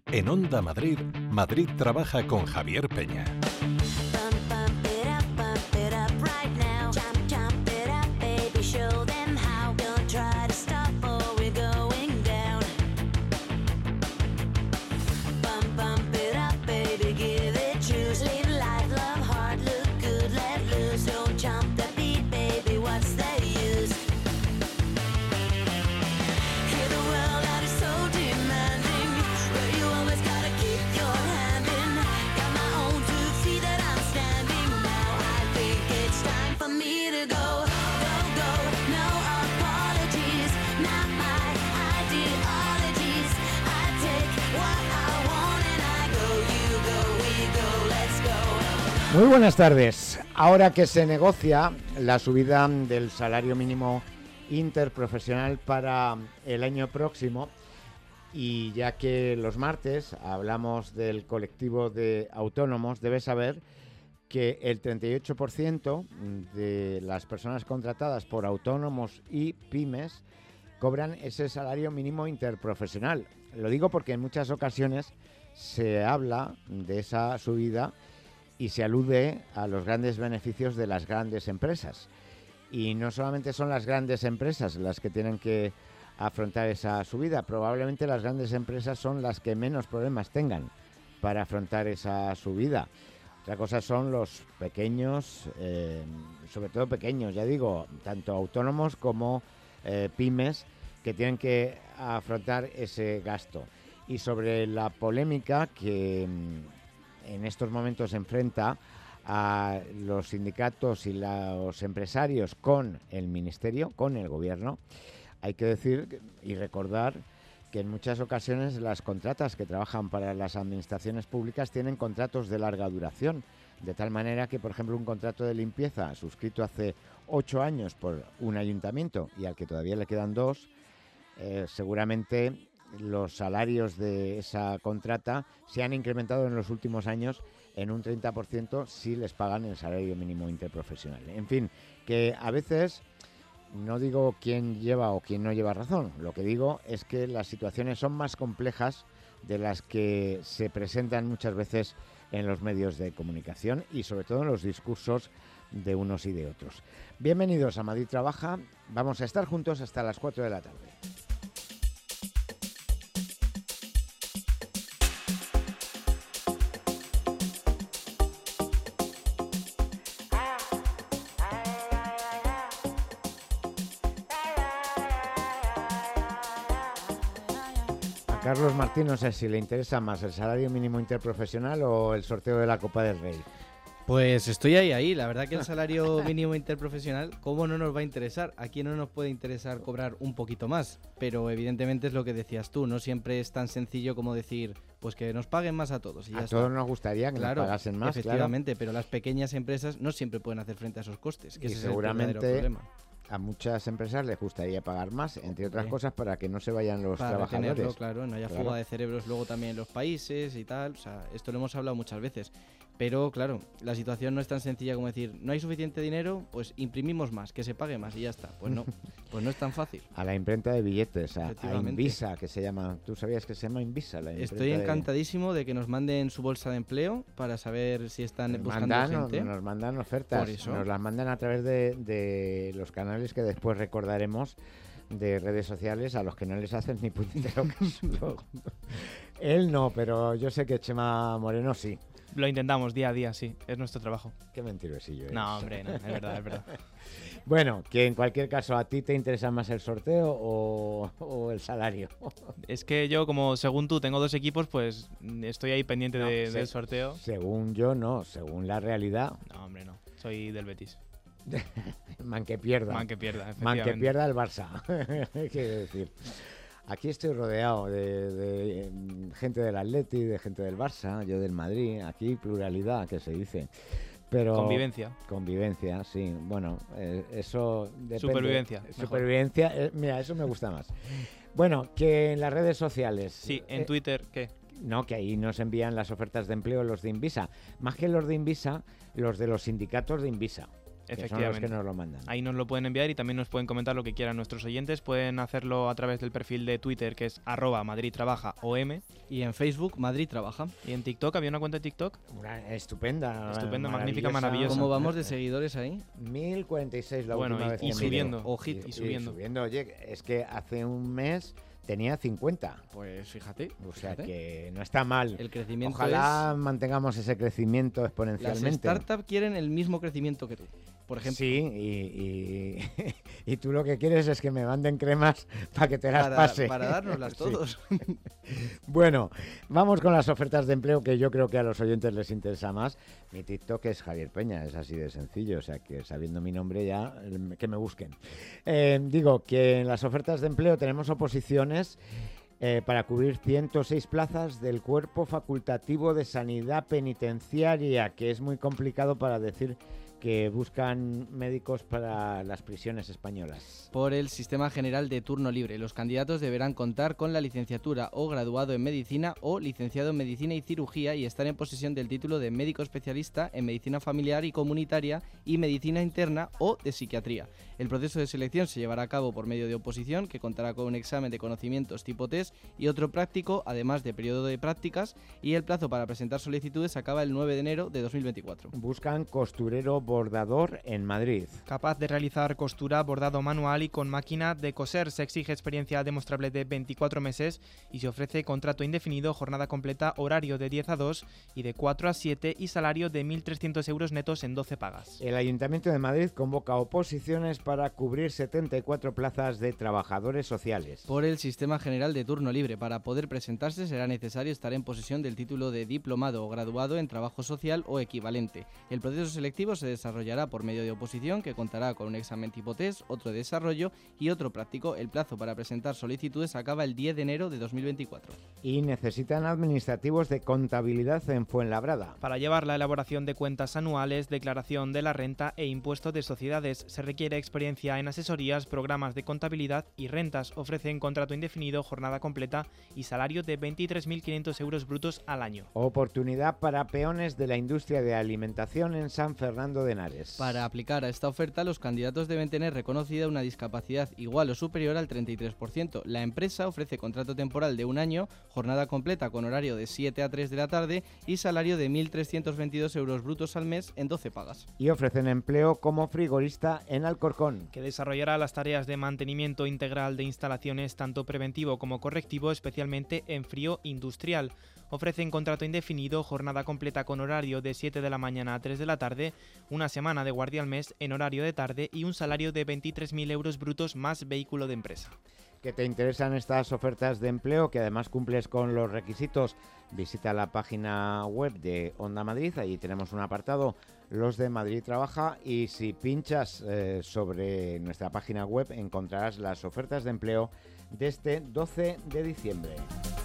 En Onda Madrid, Madrid trabaja con Javier Peña. Muy buenas tardes. Ahora que se negocia la subida del salario mínimo interprofesional para el año próximo, y ya que los martes hablamos del colectivo de autónomos, debes saber que el 38% de las personas contratadas por autónomos y pymes cobran ese salario mínimo interprofesional. Lo digo porque en muchas ocasiones se habla de esa subida y se alude a los grandes beneficios de las grandes empresas. Y no solamente son las grandes empresas las que tienen que afrontar esa subida, probablemente las grandes empresas son las que menos problemas tengan para afrontar esa subida. Otra cosa son los pequeños, sobre todo pequeños, ya digo, tanto autónomos como pymes, que tienen que afrontar ese gasto. Y sobre la polémica que en estos momentos se enfrenta a los sindicatos y los empresarios con el ministerio, con el gobierno, hay que decir y recordar que en muchas ocasiones las contratas que trabajan para las administraciones públicas tienen contratos de larga duración, de tal manera que, por ejemplo, un contrato de limpieza suscrito hace 8 años por un ayuntamiento y al que todavía le quedan 2, seguramente los salarios de esa contrata se han incrementado en los últimos años en un 30% si les pagan el salario mínimo interprofesional. En fin, que a veces no digo quién lleva o quién no lleva razón, lo que digo es que las situaciones son más complejas de las que se presentan muchas veces en los medios de comunicación y sobre todo en los discursos de unos y de otros. Bienvenidos a Madrid Trabaja, vamos a estar juntos hasta las 4 de la tarde. Carlos Martín, no sé si le interesa más el salario mínimo interprofesional o el sorteo de la Copa del Rey. Pues estoy ahí. La verdad que el salario mínimo interprofesional, ¿cómo no nos va a interesar? ¿A quién no nos puede interesar cobrar un poquito más? Pero evidentemente es lo que decías tú, no siempre es tan sencillo como decir, pues que nos paguen más a todos. Y ya todos nos gustaría que nos pagasen más, efectivamente, claro. Pero las pequeñas empresas no siempre pueden hacer frente a esos costes, que y ese seguramente es el verdadero problema. A muchas empresas les gustaría pagar más, entre otras cosas, para que no se vayan los trabajadores. Retenerlo, claro, no haya fuga de cerebros luego también en los países y tal. O sea, esto lo hemos hablado muchas veces. Pero, claro, la situación no es tan sencilla como decir, no hay suficiente dinero, pues imprimimos más, que se pague más y ya está. Pues no, pues no es tan fácil. A la imprenta de billetes, a Invisa, que se llama... ¿Tú sabías que se llama Invisa? Estoy encantadísimo de que nos manden su bolsa de empleo para saber si están buscando gente. Nos mandan ofertas, nos las mandan a través de los canales que después recordaremos de redes sociales a los que no les hacen ni puñetero caso. Él no, pero yo sé que Chema Moreno sí. Lo intentamos día a día, sí, es nuestro trabajo. Qué mentirosillo eres. No, hombre, no, es verdad, es verdad. Bueno, que en cualquier caso, ¿a ti te interesa más el sorteo o el salario? Es que yo, como según tú tengo 2 equipos, pues estoy ahí pendiente del sorteo. Según yo, no, según la realidad. No, hombre, no, soy del Betis. Man que pierda. Man que pierda, Man que pierda el Barça, quiero decir. Aquí estoy rodeado de gente del Atleti, de gente del Barça, yo del Madrid. Aquí pluralidad, que se dice. Pero convivencia, sí. Bueno, eso depende. Supervivencia, mira, eso me gusta más. Bueno, que en las redes sociales... Sí, en Twitter, ¿qué? No, que ahí nos envían las ofertas de empleo los de Invisa. Más que los de Invisa, los de los sindicatos de Invisa. que son los que nos lo mandan. Ahí nos lo pueden enviar y también nos pueden comentar lo que quieran nuestros oyentes. Pueden hacerlo a través del perfil de Twitter, que es @MadridTrabajaOM. Y en Facebook, Madrid Trabaja. Y en TikTok, ¿había una cuenta de TikTok? Estupenda, magnífica, maravillosa. ¿Cómo vamos de seguidores ahí? 1046 la última vez que y subiendo. Ojito. Y subiendo. Oye, es que hace un mes tenía 50. Pues fíjate. O sea que no está mal. El crecimiento Ojalá mantengamos ese crecimiento exponencialmente. Las startups quieren el mismo crecimiento que tú, por ejemplo. Sí, y tú lo que quieres es que me manden cremas para que te las pase. Para dárnoslas todos. Sí. Bueno, vamos con las ofertas de empleo, que yo creo que a los oyentes les interesa más. Mi TikTok es Javier Peña, es así de sencillo, o sea que sabiendo mi nombre ya, que me busquen. Digo que en las ofertas de empleo tenemos oposiciones para cubrir 106 plazas del Cuerpo Facultativo de Sanidad Penitenciaria, que es muy complicado para decir que buscan médicos para las prisiones españolas. Por el Sistema General de Turno Libre, los candidatos deberán contar con la licenciatura o graduado en Medicina o licenciado en Medicina y Cirugía y estar en posesión del título de médico especialista en Medicina Familiar y Comunitaria y Medicina Interna o de Psiquiatría. El proceso de selección se llevará a cabo por medio de oposición, que contará con un examen de conocimientos tipo test y otro práctico, además de periodo de prácticas, y el plazo para presentar solicitudes acaba el 9 de enero de 2024. Buscan costurero bordador en Madrid. Capaz de realizar costura, bordado manual y con máquina de coser. Se exige experiencia demostrable de 24 meses y se ofrece contrato indefinido, jornada completa, horario de 10 a 2 y de 4 a 7 y salario de 1.300 euros netos en 12 pagas. El Ayuntamiento de Madrid convoca oposiciones para cubrir 74 plazas de trabajadores sociales. Por el Sistema General de Turno Libre, para poder presentarse será necesario estar en posesión del título de diplomado o graduado en trabajo social o equivalente. El proceso selectivo se desarrollará por medio de oposición, que contará con un examen tipo test, otro de desarrollo y otro práctico. El plazo para presentar solicitudes acaba el 10 de enero de 2024. Y necesitan administrativos de contabilidad en Fuenlabrada. Para llevar la elaboración de cuentas anuales, declaración de la renta e impuesto de sociedades, se requiere experiencia en asesorías, programas de contabilidad y rentas. Ofrecen contrato indefinido, jornada completa y salario de 23.500 euros brutos al año. Oportunidad para peones de la industria de alimentación en San Fernando de Henares. Para aplicar a esta oferta, los candidatos deben tener reconocida una discapacidad igual o superior al 33%. La empresa ofrece contrato temporal de un año, jornada completa con horario de 7 a 3 de la tarde y salario de 1.322 euros brutos al mes en 12 pagas. Y ofrecen empleo como frigorista en Alcorcón, que desarrollará las tareas de mantenimiento integral de instalaciones tanto preventivo como correctivo, especialmente en frío industrial. Ofrecen contrato indefinido, jornada completa con horario de 7 de la mañana a 3 de la tarde, una semana de guardia al mes en horario de tarde y un salario de 23.000 euros brutos más vehículo de empresa. ¿Que te interesan estas ofertas de empleo, que además cumples con los requisitos? Visita la página web de Onda Madrid, ahí tenemos un apartado, los de Madrid Trabaja, y si pinchas sobre nuestra página web encontrarás las ofertas de empleo de este 12 de diciembre.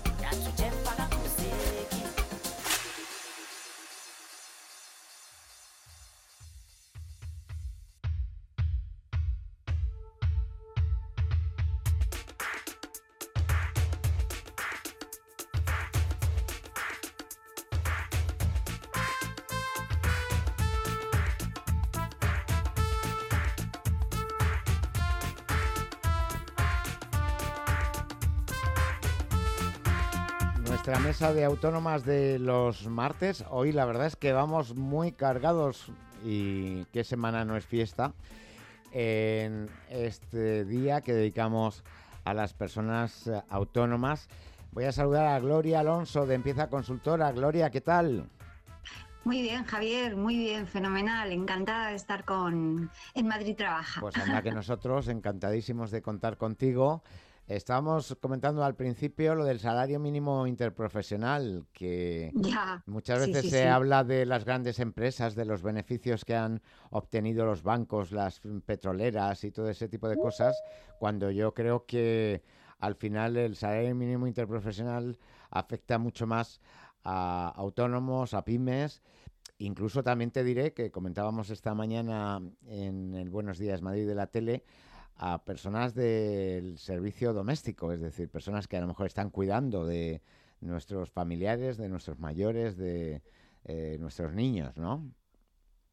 Nuestra mesa de autónomas de los martes, hoy la verdad es que vamos muy cargados, y qué semana no es fiesta, en este día que dedicamos a las personas autónomas. Voy a saludar a Gloria Alonso de Empieza Consultora. Gloria, ¿qué tal? Muy bien, Javier, muy bien, fenomenal, encantada de estar en Madrid Trabaja. Pues anda que nosotros encantadísimos de contar contigo. Estábamos comentando al principio lo del salario mínimo interprofesional, que ya, muchas veces se habla de las grandes empresas, de los beneficios que han obtenido los bancos, las petroleras y todo ese tipo de cosas, cuando yo creo que al final el salario mínimo interprofesional afecta mucho más a autónomos, a pymes. Incluso también te diré que comentábamos esta mañana en el Buenos Días Madrid de la tele a personas del servicio doméstico, es decir, personas que a lo mejor están cuidando de nuestros familiares, de nuestros mayores, de nuestros niños, ¿no?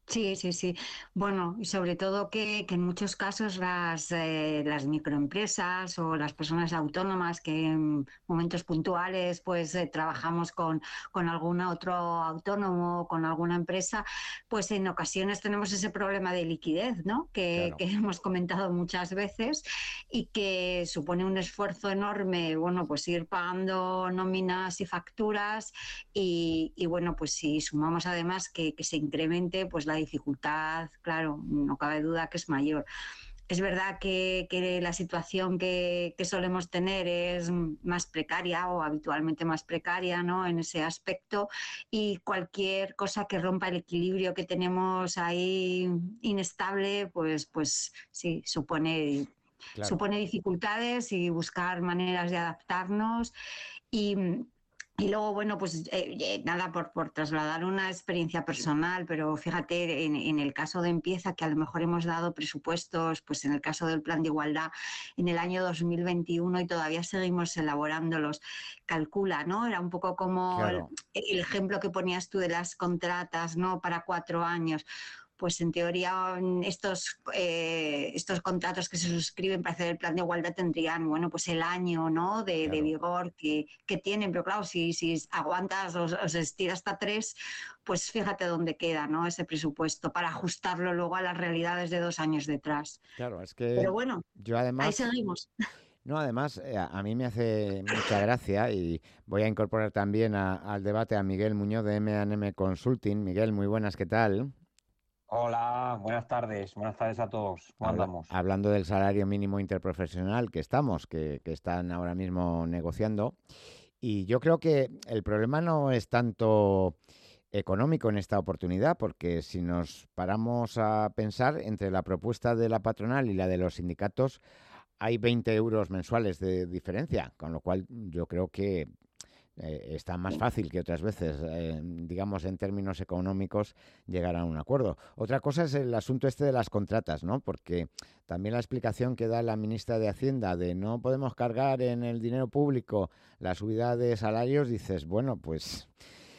Sí, sí, sí. Bueno, y sobre todo que en muchos casos las microempresas o las personas autónomas que en momentos puntuales pues trabajamos con algún otro autónomo o con alguna empresa, pues en ocasiones tenemos ese problema de liquidez, ¿no? Claro. Que hemos comentado muchas veces y que supone un esfuerzo enorme, bueno, pues ir pagando nóminas y facturas y bueno, pues si sumamos además que se incremente, pues la dificultad, claro, no cabe duda que es mayor. Es verdad que la situación que solemos tener es más precaria o habitualmente más precaria, ¿no? En ese aspecto, y cualquier cosa que rompa el equilibrio que tenemos ahí inestable, pues sí, Claro. supone dificultades y buscar maneras de adaptarnos y, y luego, bueno, pues nada, por trasladar una experiencia personal, pero fíjate, en el caso de Empieza, que a lo mejor hemos dado presupuestos, pues en el caso del Plan de Igualdad en el año 2021 y todavía seguimos elaborándolos, calcula, ¿no? Era un poco como Claro. el ejemplo que ponías tú de las contratas, ¿no? Para 4 años. Pues en teoría estos contratos que se suscriben para hacer el plan de igualdad tendrían, bueno, pues el año, ¿no? de Claro. vigor que tienen, pero claro, si aguantas o se estira hasta 3, pues fíjate dónde queda, ¿no? Ese presupuesto para ajustarlo luego a las realidades de 2 años detrás. Claro, es que Pero bueno, yo ahí además, seguimos. no, además, a mí me hace mucha gracia y voy a incorporar también al debate a Miguel Muñoz de M&M Consulting. Miguel, muy buenas, ¿qué tal? Hola, buenas tardes a todos. ¿Cómo andamos? Hablando del salario mínimo interprofesional que están ahora mismo negociando. Y yo creo que el problema no es tanto económico en esta oportunidad, porque si nos paramos a pensar entre la propuesta de la patronal y la de los sindicatos, hay 20 euros mensuales de diferencia, con lo cual yo creo que está más fácil que otras veces, digamos, en términos económicos, llegar a un acuerdo. Otra cosa es el asunto este de las contratas, ¿no? Porque también la explicación que da la ministra de Hacienda de no podemos cargar en el dinero público la subida de salarios, dices, bueno, pues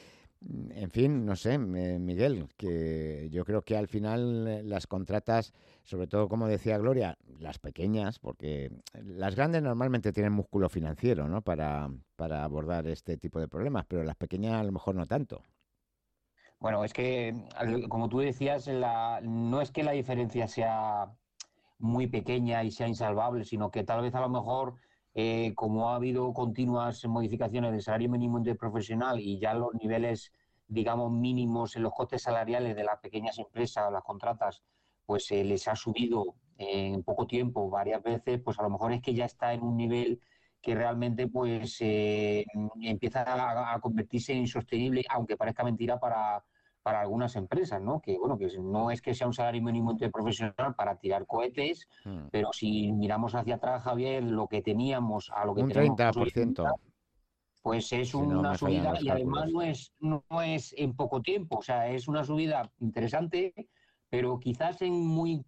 en fin, no sé, Miguel, que yo creo que al final las contratas, sobre todo como decía Gloria, las pequeñas, porque las grandes normalmente tienen músculo financiero, ¿no? Para abordar este tipo de problemas, pero las pequeñas a lo mejor no tanto. Bueno, es que, como tú decías, no es que la diferencia sea muy pequeña y sea insalvable, sino que tal vez a lo mejor, como ha habido continuas modificaciones del salario mínimo interprofesional y ya los niveles, digamos, mínimos en los costes salariales de las pequeñas empresas, las contratas, pues les ha subido en poco tiempo varias veces, pues a lo mejor es que ya está en un nivel que realmente pues empieza a convertirse en insostenible, aunque parezca mentira para algunas empresas, ¿no? Que bueno, que no es que sea un salario mínimo interprofesional para tirar cohetes, Mm. pero si miramos hacia atrás, Javier, lo que teníamos a lo que Un tenemos hoy en día, 30%, pues es si no una me fallan subida los y además cálculos. no es en poco tiempo, o sea, es una subida interesante, pero quizás en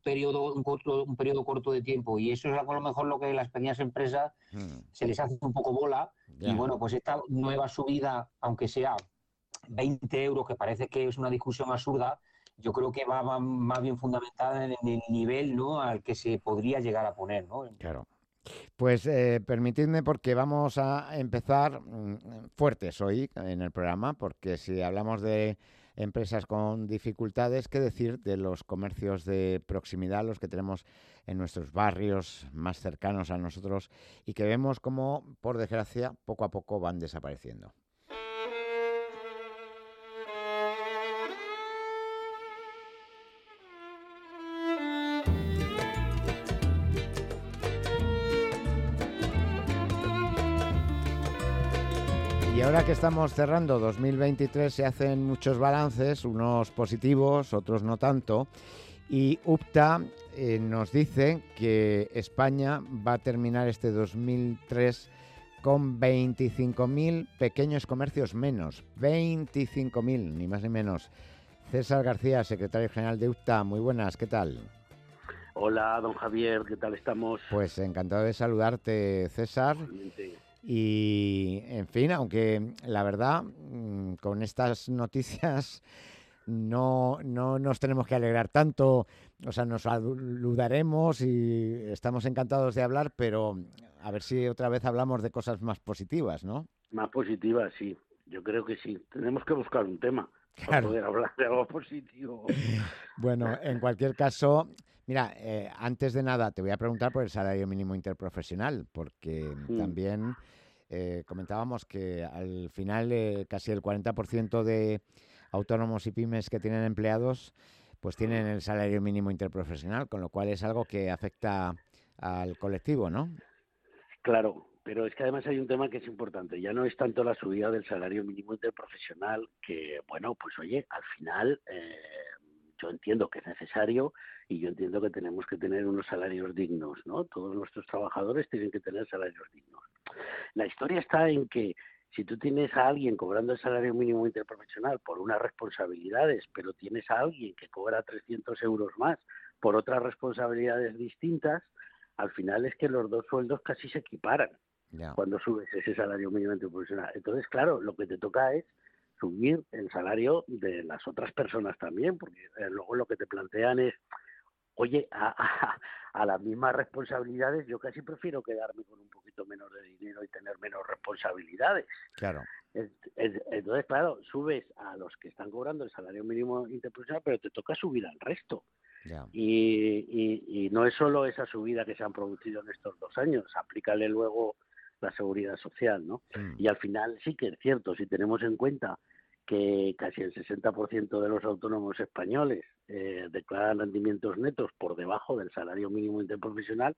un periodo corto de tiempo, y eso es a lo mejor lo que las pequeñas empresas Mm. se les hace un poco bola, y Ya. bueno, pues esta nueva subida, aunque sea 20 euros, que parece que es una discusión absurda, yo creo que va más bien fundamentada en el nivel, ¿no?, al que se podría llegar a poner, ¿no? Claro. Pues permitidme porque vamos a empezar fuertes hoy en el programa, porque si hablamos de empresas con dificultades, ¿qué decir de los comercios de proximidad, los que tenemos en nuestros barrios más cercanos a nosotros y que vemos como, por desgracia, poco a poco van desapareciendo? Y ahora que estamos cerrando 2023 se hacen muchos balances, unos positivos, otros no tanto, y UPTA nos dice que España va a terminar este 2003 con 25.000 pequeños comercios menos, 25.000, ni más ni menos. César García, secretario general de UPTA, muy buenas, ¿qué tal? Hola, don Javier, ¿qué tal estamos? Pues encantado de saludarte, César. Igualmente. Y, en fin, aunque la verdad, con estas noticias no nos tenemos que alegrar tanto, o sea, nos saludaremos y estamos encantados de hablar, pero a ver si otra vez hablamos de cosas más positivas, ¿no? Más positiva, sí. Yo creo que sí. Tenemos que buscar un tema para Claro. poder hablar de algo positivo. Bueno, en cualquier caso, mira, antes de nada te voy a preguntar por el salario mínimo interprofesional, porque también comentábamos que al final casi el 40% de autónomos y pymes que tienen empleados pues tienen el salario mínimo interprofesional, con lo cual es algo que afecta al colectivo, ¿no? Claro, pero es que además hay un tema que es importante. Ya no es tanto la subida del salario mínimo interprofesional, que, bueno, pues oye, al final yo entiendo que es necesario y yo entiendo que tenemos que tener unos salarios dignos, ¿no? Todos nuestros trabajadores tienen que tener salarios dignos. La historia está en que si tú tienes a alguien cobrando el salario mínimo interprofesional por unas responsabilidades, pero tienes a alguien que cobra 300 euros más por otras responsabilidades distintas, al final es que los dos sueldos casi se equiparan cuando subes ese salario mínimo interprofesional. Entonces, claro, lo que te toca es subir el salario de las otras personas también, porque luego lo que te plantean es, oye, a las mismas responsabilidades yo casi prefiero quedarme con un poquito menos de dinero y tener menos responsabilidades. Claro. Entonces, claro, subes a los que están cobrando el salario mínimo interprofesional, pero te toca subir al resto. Yeah. Y no es solo esa subida que se han producido en estos 2 años, aplícale luego la seguridad social, ¿no? Y al final sí que es cierto, si tenemos en cuenta que casi el 60% de los autónomos españoles declaran rendimientos netos por debajo del salario mínimo interprofesional,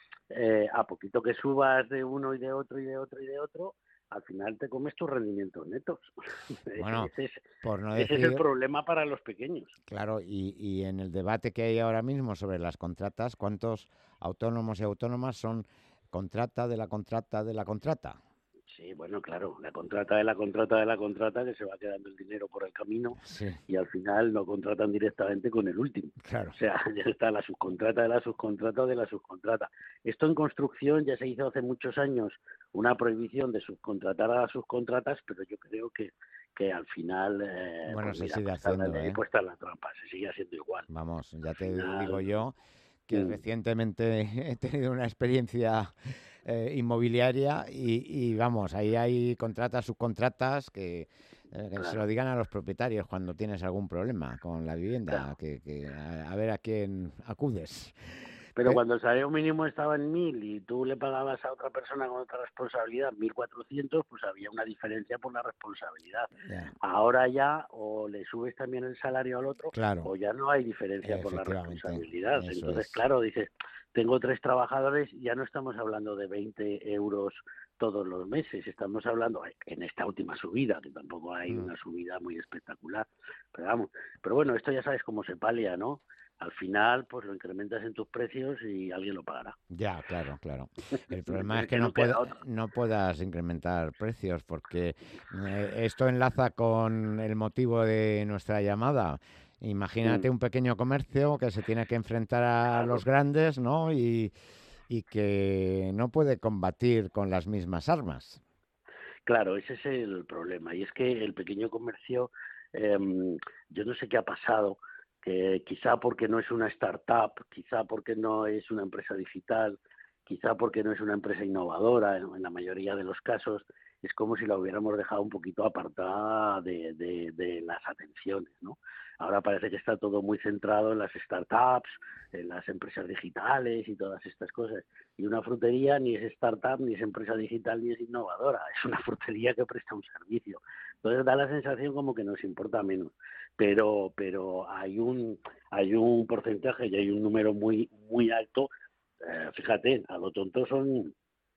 a poquito que subas de uno y de otro y de otro y de otro, al final te comes tus rendimientos netos. Bueno, ese es el problema para los pequeños. Claro, y en el debate que hay ahora mismo sobre las contratas, ¿cuántos autónomos y autónomas son contrata de la contrata de la contrata? Sí, bueno, claro, la contrata de la contrata de la contrata, que se va quedando el dinero por el camino, sí. Y al final lo contratan directamente con el último. Claro. O sea, ya está la subcontrata de la subcontrata de la subcontrata. Esto en construcción ya se hizo hace muchos años una prohibición de subcontratar a las subcontratas, pero yo creo que al final bueno, pues se mira, sigue pues está haciendo, la ley, pues está la trampa, se sigue haciendo igual. Vamos, ya al te final, digo yo que recientemente he tenido una experiencia inmobiliaria y vamos, ahí hay contratas, subcontratas que claro. Se lo digan a los propietarios cuando tienes algún problema con la vivienda, claro. A ver a quién acudes. Pero cuando el salario mínimo estaba en 1.000 y tú le pagabas a otra persona con otra responsabilidad 1.400, pues había una diferencia por la responsabilidad. Yeah. Ahora ya o le subes también el salario al otro, claro. o ya no hay diferencia por la responsabilidad. Eso Entonces, es. claro, dices, tengo 3 trabajadores, ya no estamos hablando de 20 euros todos los meses, estamos hablando en esta última subida, que tampoco hay una subida muy espectacular, pero vamos, pero bueno, esto ya sabes cómo se palia, ¿no? Al final, pues lo incrementas en tus precios y alguien lo pagará. Ya, claro. El problema es que no puedas incrementar precios porque esto enlaza con el motivo de nuestra llamada. Imagínate un pequeño comercio que se tiene que enfrentar a los grandes, ¿no? Y que no puede combatir con las mismas armas. Claro, ese es el problema. Y es que el pequeño comercio, yo no sé qué ha pasado, que quizá porque no es una startup, quizá porque no es una empresa digital, quizá porque no es una empresa innovadora, en la mayoría de los casos, es como si la hubiéramos dejado un poquito apartada de las atenciones, ¿no? Ahora parece que está todo muy centrado en las startups, en las empresas digitales y todas estas cosas. Y una frutería ni es startup, ni es empresa digital, ni es innovadora. Es una frutería que presta un servicio. Entonces da la sensación como que nos importa menos. Pero hay un porcentaje y hay un número muy alto. Fíjate, a lo tonto son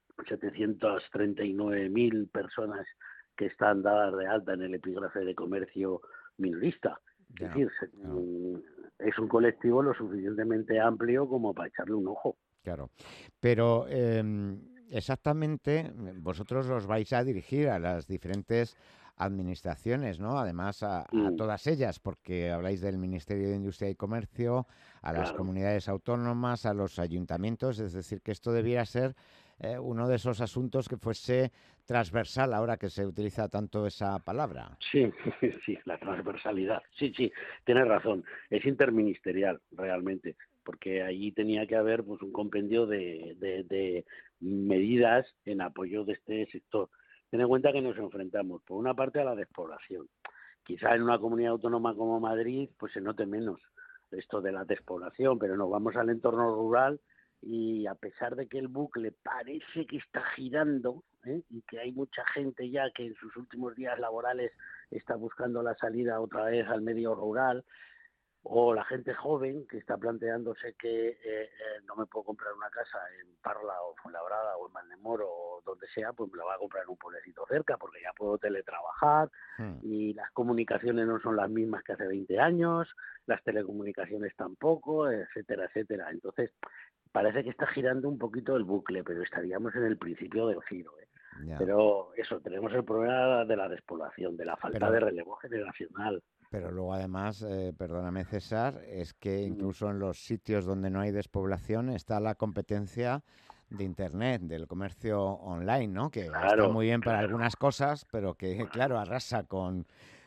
739.000 personas que están dadas de alta en el epígrafe de comercio minorista. Es decir, es un colectivo lo suficientemente amplio como para echarle un ojo. Claro, pero exactamente vosotros os vais a dirigir a las diferentes administraciones, ¿no? Además a todas ellas, porque habláis del Ministerio de Industria y Comercio, a las comunidades autónomas, a los ayuntamientos, es decir, que esto debiera ser uno de esos asuntos que fuese transversal, ahora que se utiliza tanto esa palabra. Sí, sí, la transversalidad. Sí, tienes razón. Es interministerial, realmente, porque allí tenía que haber pues un compendio de medidas en apoyo de este sector. Ten en cuenta que nos enfrentamos, por una parte, a la despoblación. Quizá en una comunidad autónoma como Madrid pues se note menos esto de la despoblación, pero nos vamos al entorno rural y a pesar de que el bucle parece que está girando, y que hay mucha gente ya que en sus últimos días laborales está buscando la salida otra vez al medio rural, o la gente joven que está planteándose que no me puedo comprar una casa en Parla o Fuenlabrada o en Valdemoro o donde sea, pues me la va a comprar en un pueblecito cerca porque ya puedo teletrabajar y las comunicaciones no son las mismas que hace 20 años, las telecomunicaciones tampoco, etcétera, etcétera. Entonces, parece que está girando un poquito el bucle, pero estaríamos en el principio del giro. Ya. Pero eso, tenemos el problema de la despoblación, de la falta de relevo generacional. Pero luego además, perdóname César, es que incluso en los sitios donde no hay despoblación está la competencia de Internet, del comercio online, ¿no? Que está muy bien para algunas cosas, pero que, claro, arrasa con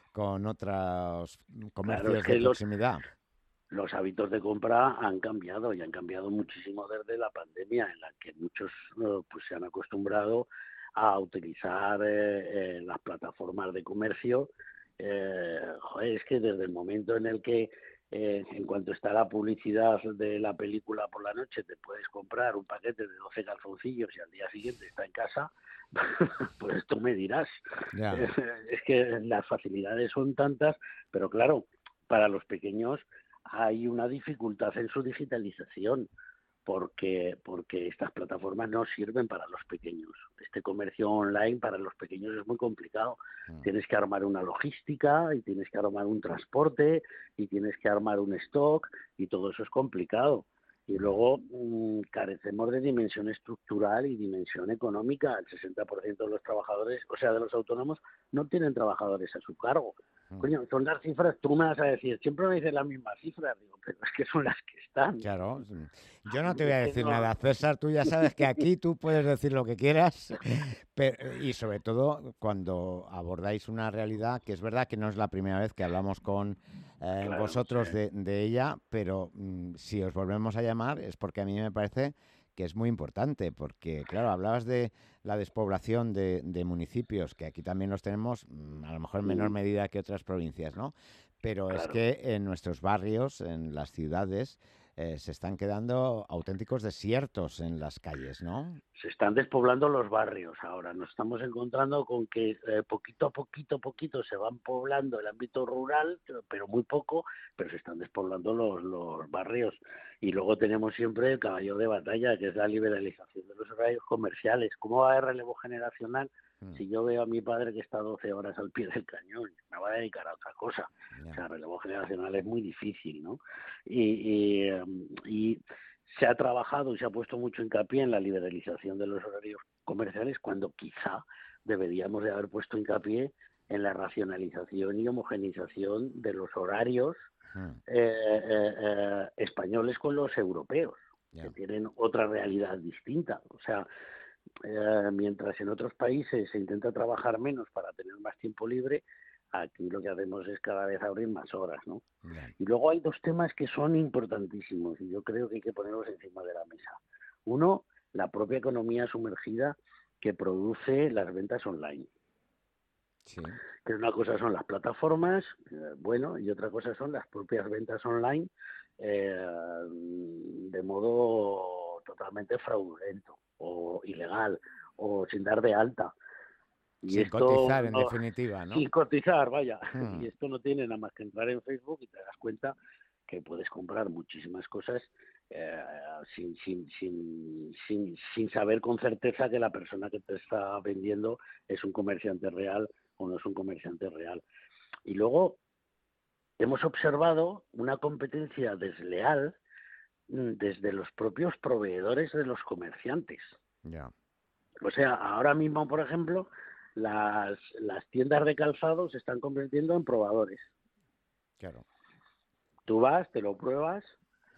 otros comercios de proximidad. Los hábitos de compra han cambiado y han cambiado muchísimo desde la pandemia, en la que muchos pues se han acostumbrado a utilizar las plataformas de comercio. Es que desde el momento en el que en cuanto está la publicidad de la película por la noche te puedes comprar un paquete de 12 calzoncillos y al día siguiente está en casa, pues tú me dirás. Es que las facilidades son tantas, pero claro, para los pequeños hay una dificultad en su digitalización, porque estas plataformas no sirven para los pequeños. Este comercio online para los pequeños es muy complicado. Tienes que armar una logística y tienes que armar un transporte y tienes que armar un stock y todo eso es complicado. Y luego carecemos de dimensión estructural y dimensión económica. El 60% de los trabajadores, o sea, de los autónomos, no tienen trabajadores a su cargo. Coño, son las cifras, tú me vas a decir, siempre me dices las mismas cifras, digo, pero es que son las que están. Claro, yo no te voy a decir nada, César, tú ya sabes que aquí tú puedes decir lo que quieras, y sobre todo cuando abordáis una realidad, que es verdad que no es la primera vez que hablamos con vosotros de ella, pero si os volvemos a llamar es porque a mí me parece que es muy importante, porque, claro, hablabas de la despoblación de municipios, que aquí también los tenemos, a lo mejor en menor medida que otras provincias, ¿no? Pero es que en nuestros barrios, en las ciudades, se están quedando auténticos desiertos en las calles, ¿no? Se están despoblando los barrios ahora. Nos estamos encontrando con que poquito a poquito se van poblando el ámbito rural, pero muy poco, pero se están despoblando los barrios. Y luego tenemos siempre el caballo de batalla, que es la liberalización de los horarios comerciales. ¿Cómo va a haber relevo generacional si yo veo a mi padre que está 12 horas al pie del cañón? Me va a dedicar a otra cosa. O sea, relevo generacional es muy difícil, ¿no? Y se ha trabajado y se ha puesto mucho hincapié en la liberalización de los horarios comerciales, cuando quizá deberíamos de haber puesto hincapié en la racionalización y homogeneización de los horarios españoles con los europeos, que tienen otra realidad distinta. O sea, mientras en otros países se intenta trabajar menos para tener más tiempo libre, aquí lo que hacemos es cada vez abrir más horas, ¿no? Y luego hay dos temas que son importantísimos y yo creo que hay que ponerlos encima de la mesa. Uno, la propia economía sumergida que produce las ventas online. Que una cosa son las plataformas, y otra cosa son las propias ventas online de modo totalmente fraudulento o ilegal o sin dar de alta. Y sin esto cotizar, en definitiva, ¿no? Sin cotizar, vaya. Y esto no tiene nada más que entrar en Facebook y te das cuenta que puedes comprar muchísimas cosas sin saber con certeza que la persona que te está vendiendo es un comerciante real o no es un comerciante real. Y luego hemos observado una competencia desleal desde los propios proveedores de los comerciantes. O sea, ahora mismo, por ejemplo, las tiendas de calzado se están convirtiendo en probadores. Claro. Tú vas, te lo pruebas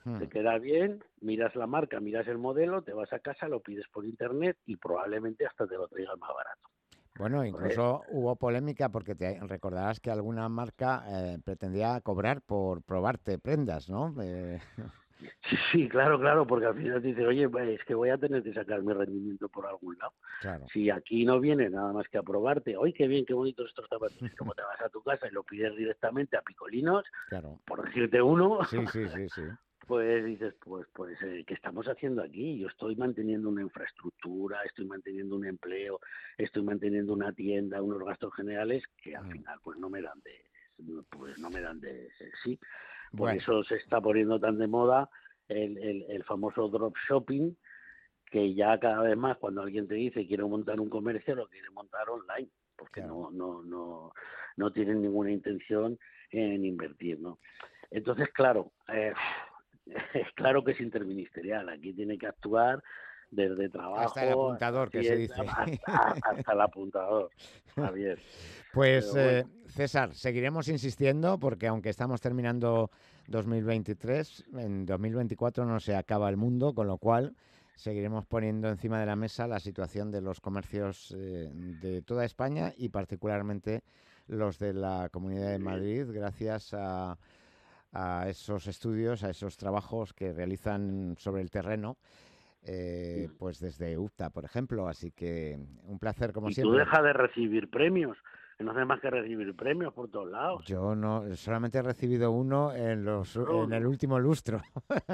Te queda bien, miras la marca, miras el modelo, te vas a casa, lo pides por internet y probablemente hasta te lo traigan más barato. Bueno, incluso hubo polémica porque te recordarás que alguna marca pretendía cobrar por probarte prendas, ¿no? Sí, claro, porque al final te dice, oye, es que voy a tener que sacar mi rendimiento por algún lado. Claro. Si aquí no viene nada más que a probarte, oye, qué bien, qué bonitos estos zapatos, y como te vas a tu casa y lo pides directamente a Picolinos, Claro. por decirte uno, Sí. pues dices, ¿qué estamos haciendo aquí? Yo estoy manteniendo una infraestructura, estoy manteniendo un empleo, estoy manteniendo una tienda, unos gastos generales que al final pues no me dan de sí. Por eso se está poniendo tan de moda el famoso dropshipping, que ya cada vez más cuando alguien te dice quiero montar un comercio, lo quiere montar online, porque no tienen ninguna intención en invertir, ¿no? Entonces, claro, es claro que es interministerial, aquí tiene que actuar desde trabajo hasta el apuntador, que se dice. Hasta el apuntador, Javier. Pues bueno. César, seguiremos insistiendo porque aunque estamos terminando 2023, en 2024 no se acaba el mundo, con lo cual seguiremos poniendo encima de la mesa la situación de los comercios de toda España y particularmente los de la Comunidad de Madrid, gracias a esos estudios, a esos trabajos que realizan sobre el terreno. Pues desde UPTA, por ejemplo, así que un placer como siempre. Y tú deja de recibir premios, que no hace más que recibir premios por todos lados. Yo no, solamente he recibido uno en el último lustro.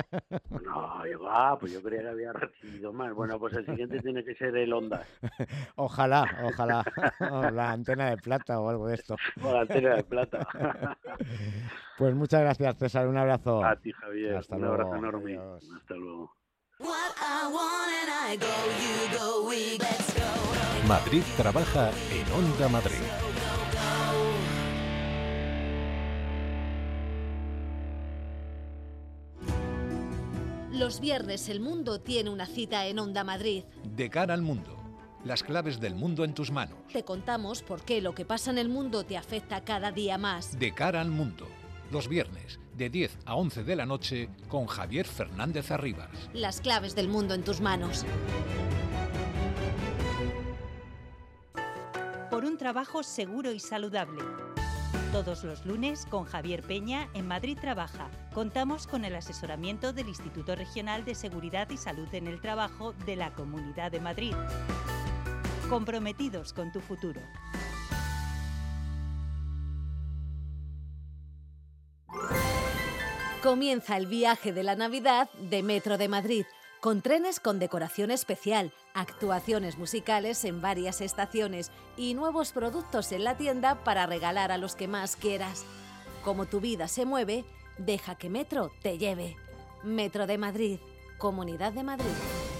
Pues yo creía que había recibido más. Bueno, pues el siguiente tiene que ser el Ondas. Ojalá, o la antena de plata o algo de esto. O la antena de plata. Pues muchas gracias, César, un abrazo. A ti, Javier, hasta un luego. abrazo enorme. Adiós. Hasta luego. Madrid trabaja en Onda Madrid. Los viernes el mundo tiene una cita en Onda Madrid. De cara al mundo. Las claves del mundo en tus manos. Te contamos por qué lo que pasa en el mundo te afecta cada día más. De cara al mundo. Los viernes, de 10 a 11 de la noche, con Javier Fernández Arribas. Las claves del mundo en tus manos. Por un trabajo seguro y saludable. Todos los lunes con Javier Peña en Madrid Trabaja. Contamos con el asesoramiento del Instituto Regional de Seguridad y Salud en el Trabajo de la Comunidad de Madrid. Comprometidos con tu futuro. Comienza el viaje de la Navidad de Metro de Madrid, con trenes con decoración especial, actuaciones musicales en varias estaciones y nuevos productos en la tienda para regalar a los que más quieras. Como tu vida se mueve, deja que Metro te lleve. Metro de Madrid, Comunidad de Madrid.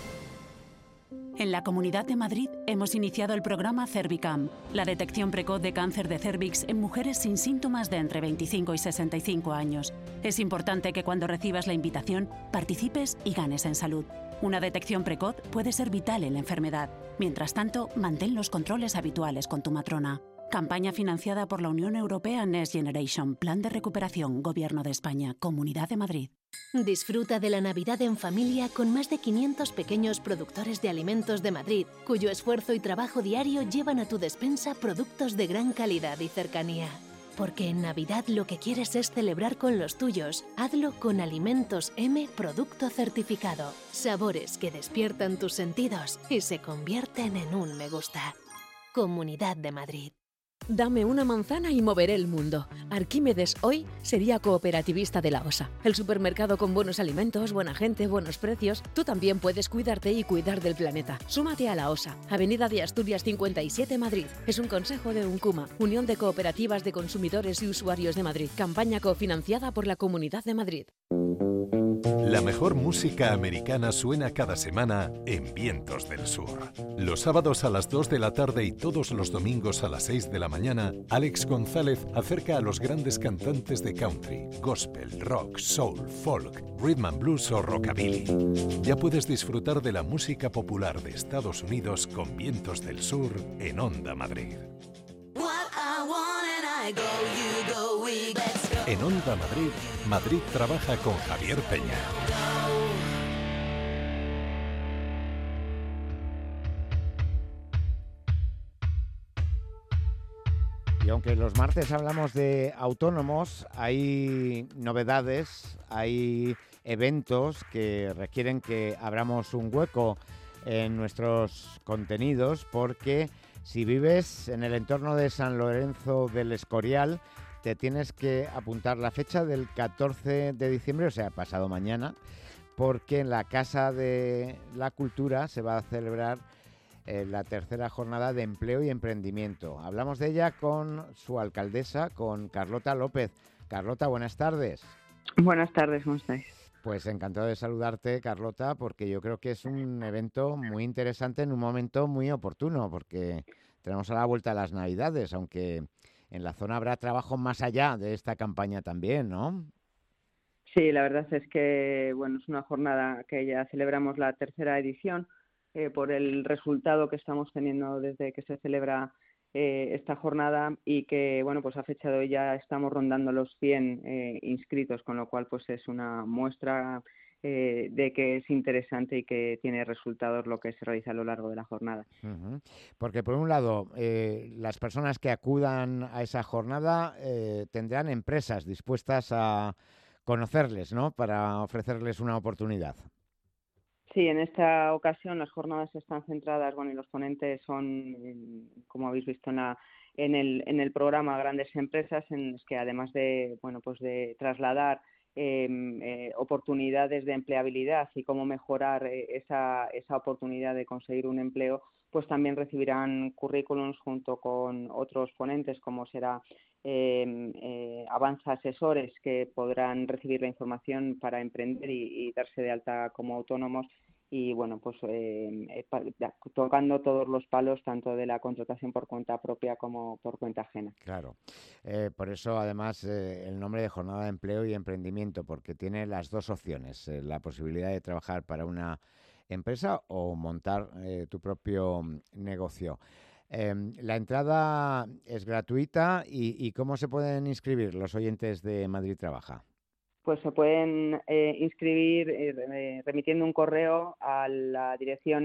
En la Comunidad de Madrid hemos iniciado el programa Cervicam, la detección precoz de cáncer de cérvix en mujeres sin síntomas de entre 25 y 65 años. Es importante que cuando recibas la invitación participes y ganes en salud. Una detección precoz puede ser vital en la enfermedad. Mientras tanto, mantén los controles habituales con tu matrona. Campaña financiada por la Unión Europea Next Generation, Plan de Recuperación, Gobierno de España, Comunidad de Madrid. Disfruta de la Navidad en familia con más de 500 pequeños productores de alimentos de Madrid, cuyo esfuerzo y trabajo diario llevan a tu despensa productos de gran calidad y cercanía. Porque en Navidad lo que quieres es celebrar con los tuyos. Hazlo con Alimentos M Producto Certificado. Sabores que despiertan tus sentidos y se convierten en un me gusta. Comunidad de Madrid. Dame una manzana y moveré el mundo. Arquímedes hoy sería cooperativista de la OSA. El supermercado con buenos alimentos, buena gente, buenos precios. Tú también puedes cuidarte y cuidar del planeta. Súmate a la OSA, Avenida de Asturias 57, Madrid. Es un consejo de UNCUMA, Unión de Cooperativas de Consumidores y Usuarios de Madrid. Campaña cofinanciada por la Comunidad de Madrid. La mejor música americana suena cada semana en Vientos del Sur. Los sábados a las 2 de la tarde y todos los domingos a las 6 de la mañana, Alex González acerca a los grandes cantantes de country, gospel, rock, soul, folk, rhythm and blues o rockabilly. Ya puedes disfrutar de la música popular de Estados Unidos con Vientos del Sur en Onda Madrid. What I want and I go, you go, we let's go. En Onda Madrid, Madrid trabaja con Javier Peña. Y aunque los martes hablamos de autónomos, hay novedades, hay eventos que requieren que abramos un hueco en nuestros contenidos, porque si vives en el entorno de San Lorenzo del Escorial, te tienes que apuntar la fecha del 14 de diciembre, o sea, pasado mañana, porque en la Casa de la Cultura se va a celebrar la tercera jornada de empleo y emprendimiento. Hablamos de ella con su alcaldesa, con Carlota López. Carlota, buenas tardes. Buenas tardes, ¿cómo estáis? Pues encantado de saludarte, Carlota, porque yo creo que es un evento muy interesante en un momento muy oportuno, porque tenemos a la vuelta de las Navidades, aunque en la zona habrá trabajo más allá de esta campaña también, ¿no? Sí, la verdad es que bueno, es una jornada que ya celebramos la tercera edición por el resultado que estamos teniendo desde que se celebra esta jornada, y que bueno, pues a fecha de hoy ya estamos rondando los 100 inscritos, con lo cual pues es una muestra de que es interesante y que tiene resultados lo que se realiza a lo largo de la jornada. Uh-huh. Porque por un lado, las personas que acudan a esa jornada tendrán empresas dispuestas a conocerles, ¿no?, para ofrecerles una oportunidad. Sí, en esta ocasión las jornadas están centradas, bueno, y los ponentes son, como habéis visto en el programa, grandes empresas, en las que además de, bueno, pues de trasladar oportunidades de empleabilidad y cómo mejorar esa oportunidad de conseguir un empleo, pues también recibirán currículums junto con otros ponentes, como será Avanza Asesores, que podrán recibir la información para emprender y darse de alta como autónomos. Y bueno, pues tocando todos los palos, tanto de la contratación por cuenta propia como por cuenta ajena. Claro, por eso además el nombre de Jornada de Empleo y Emprendimiento, porque tiene las dos opciones, la posibilidad de trabajar para una empresa o montar tu propio negocio. La entrada es gratuita y ¿cómo se pueden inscribir los oyentes de Madrid Trabaja? Pues se pueden inscribir remitiendo un correo a la dirección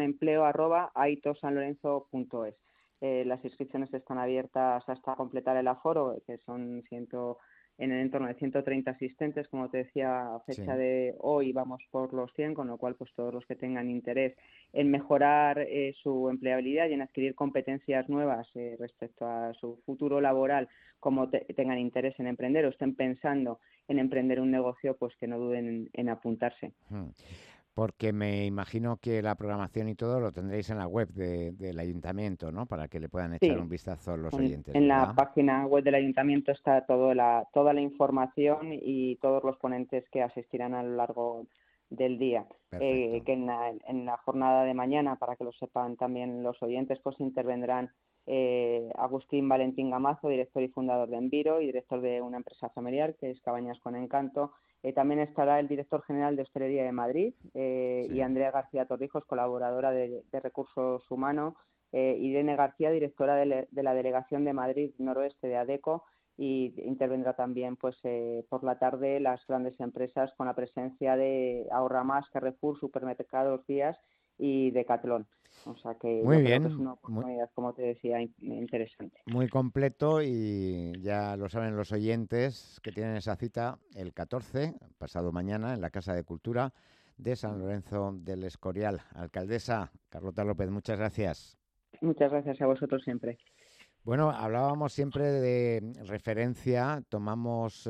empleo@aitosanlorenzo.es. Las inscripciones están abiertas hasta completar el aforo, que son en el entorno de 130 asistentes. Como te decía, a fecha de hoy vamos por los 100, con lo cual pues todos los que tengan interés en mejorar su empleabilidad y en adquirir competencias nuevas respecto a su futuro laboral, como tengan interés en emprender o estén pensando en emprender un negocio, pues que no duden en apuntarse. Porque me imagino que la programación y todo lo tendréis en la web del ayuntamiento, ¿no?, para que le puedan echar un vistazo los oyentes. En ¿verdad? la página web del ayuntamiento está toda la información y todos los ponentes que asistirán a lo largo del día. Que en la jornada de mañana, para que lo sepan también los oyentes, pues intervendrán Agustín Valentín Gamazo, director y fundador de Enviro y director de una empresa familiar que es Cabañas con Encanto. También estará el director general de Hostelería de Madrid y Andrea García Torrijos, colaboradora de Recursos Humanos, Irene García, directora de la Delegación de Madrid Noroeste de ADECO, y intervendrá también pues por la tarde las grandes empresas con la presencia de Ahorra Más, Carrefour, Supermercados Díaz y Decathlon. O sea que muy yo bien, creo que es una oportunidad, como te decía, interesante. Muy completo, y ya lo saben los oyentes que tienen esa cita el 14, pasado mañana, en la Casa de Cultura de San Lorenzo del Escorial. Alcaldesa Carlota López, muchas gracias. Muchas gracias a vosotros siempre. Bueno, hablábamos siempre de referencia, tomamos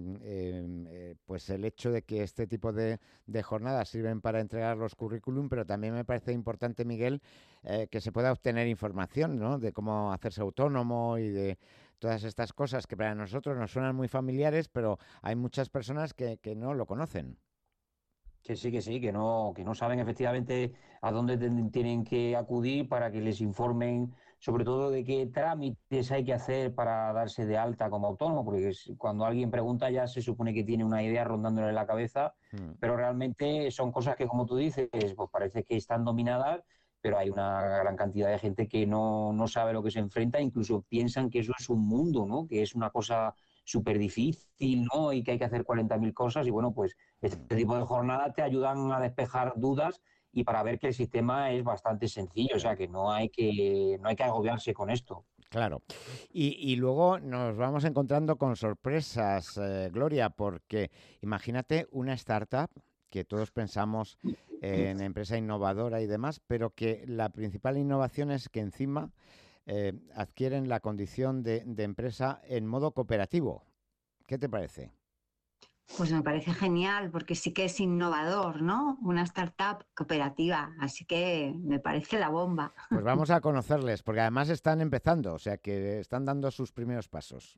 pues el hecho de que este tipo de jornadas sirven para entregar los currículum, pero también me parece importante, Miguel, que se pueda obtener información, ¿no?, de cómo hacerse autónomo y de todas estas cosas que para nosotros nos suenan muy familiares, pero hay muchas personas que no lo conocen. Que sí, que no saben efectivamente a dónde tienen que acudir para que les informen, sobre todo de qué trámites hay que hacer para darse de alta como autónomo, porque cuando alguien pregunta ya se supone que tiene una idea rondándole en la cabeza, pero realmente son cosas que, como tú dices, pues parece que están dominadas, pero hay una gran cantidad de gente que no sabe lo que se enfrenta, incluso piensan que eso es un mundo, ¿no?, que es una cosa súper difícil, ¿no? Y que hay que hacer 40.000 cosas y bueno, pues este tipo de jornadas te ayudan a despejar dudas y para ver que el sistema es bastante sencillo, o sea que no hay que agobiarse con esto. Claro. Y luego nos vamos encontrando con sorpresas, Gloria, porque imagínate una startup que todos pensamos en empresa innovadora y demás, pero que la principal innovación es que encima adquieren la condición de empresa en modo cooperativo. ¿Qué te parece? Pues me parece genial, porque sí que es innovador, ¿no? Una startup cooperativa, así que me parece la bomba. Pues vamos a conocerles, porque además están empezando, o sea que están dando sus primeros pasos.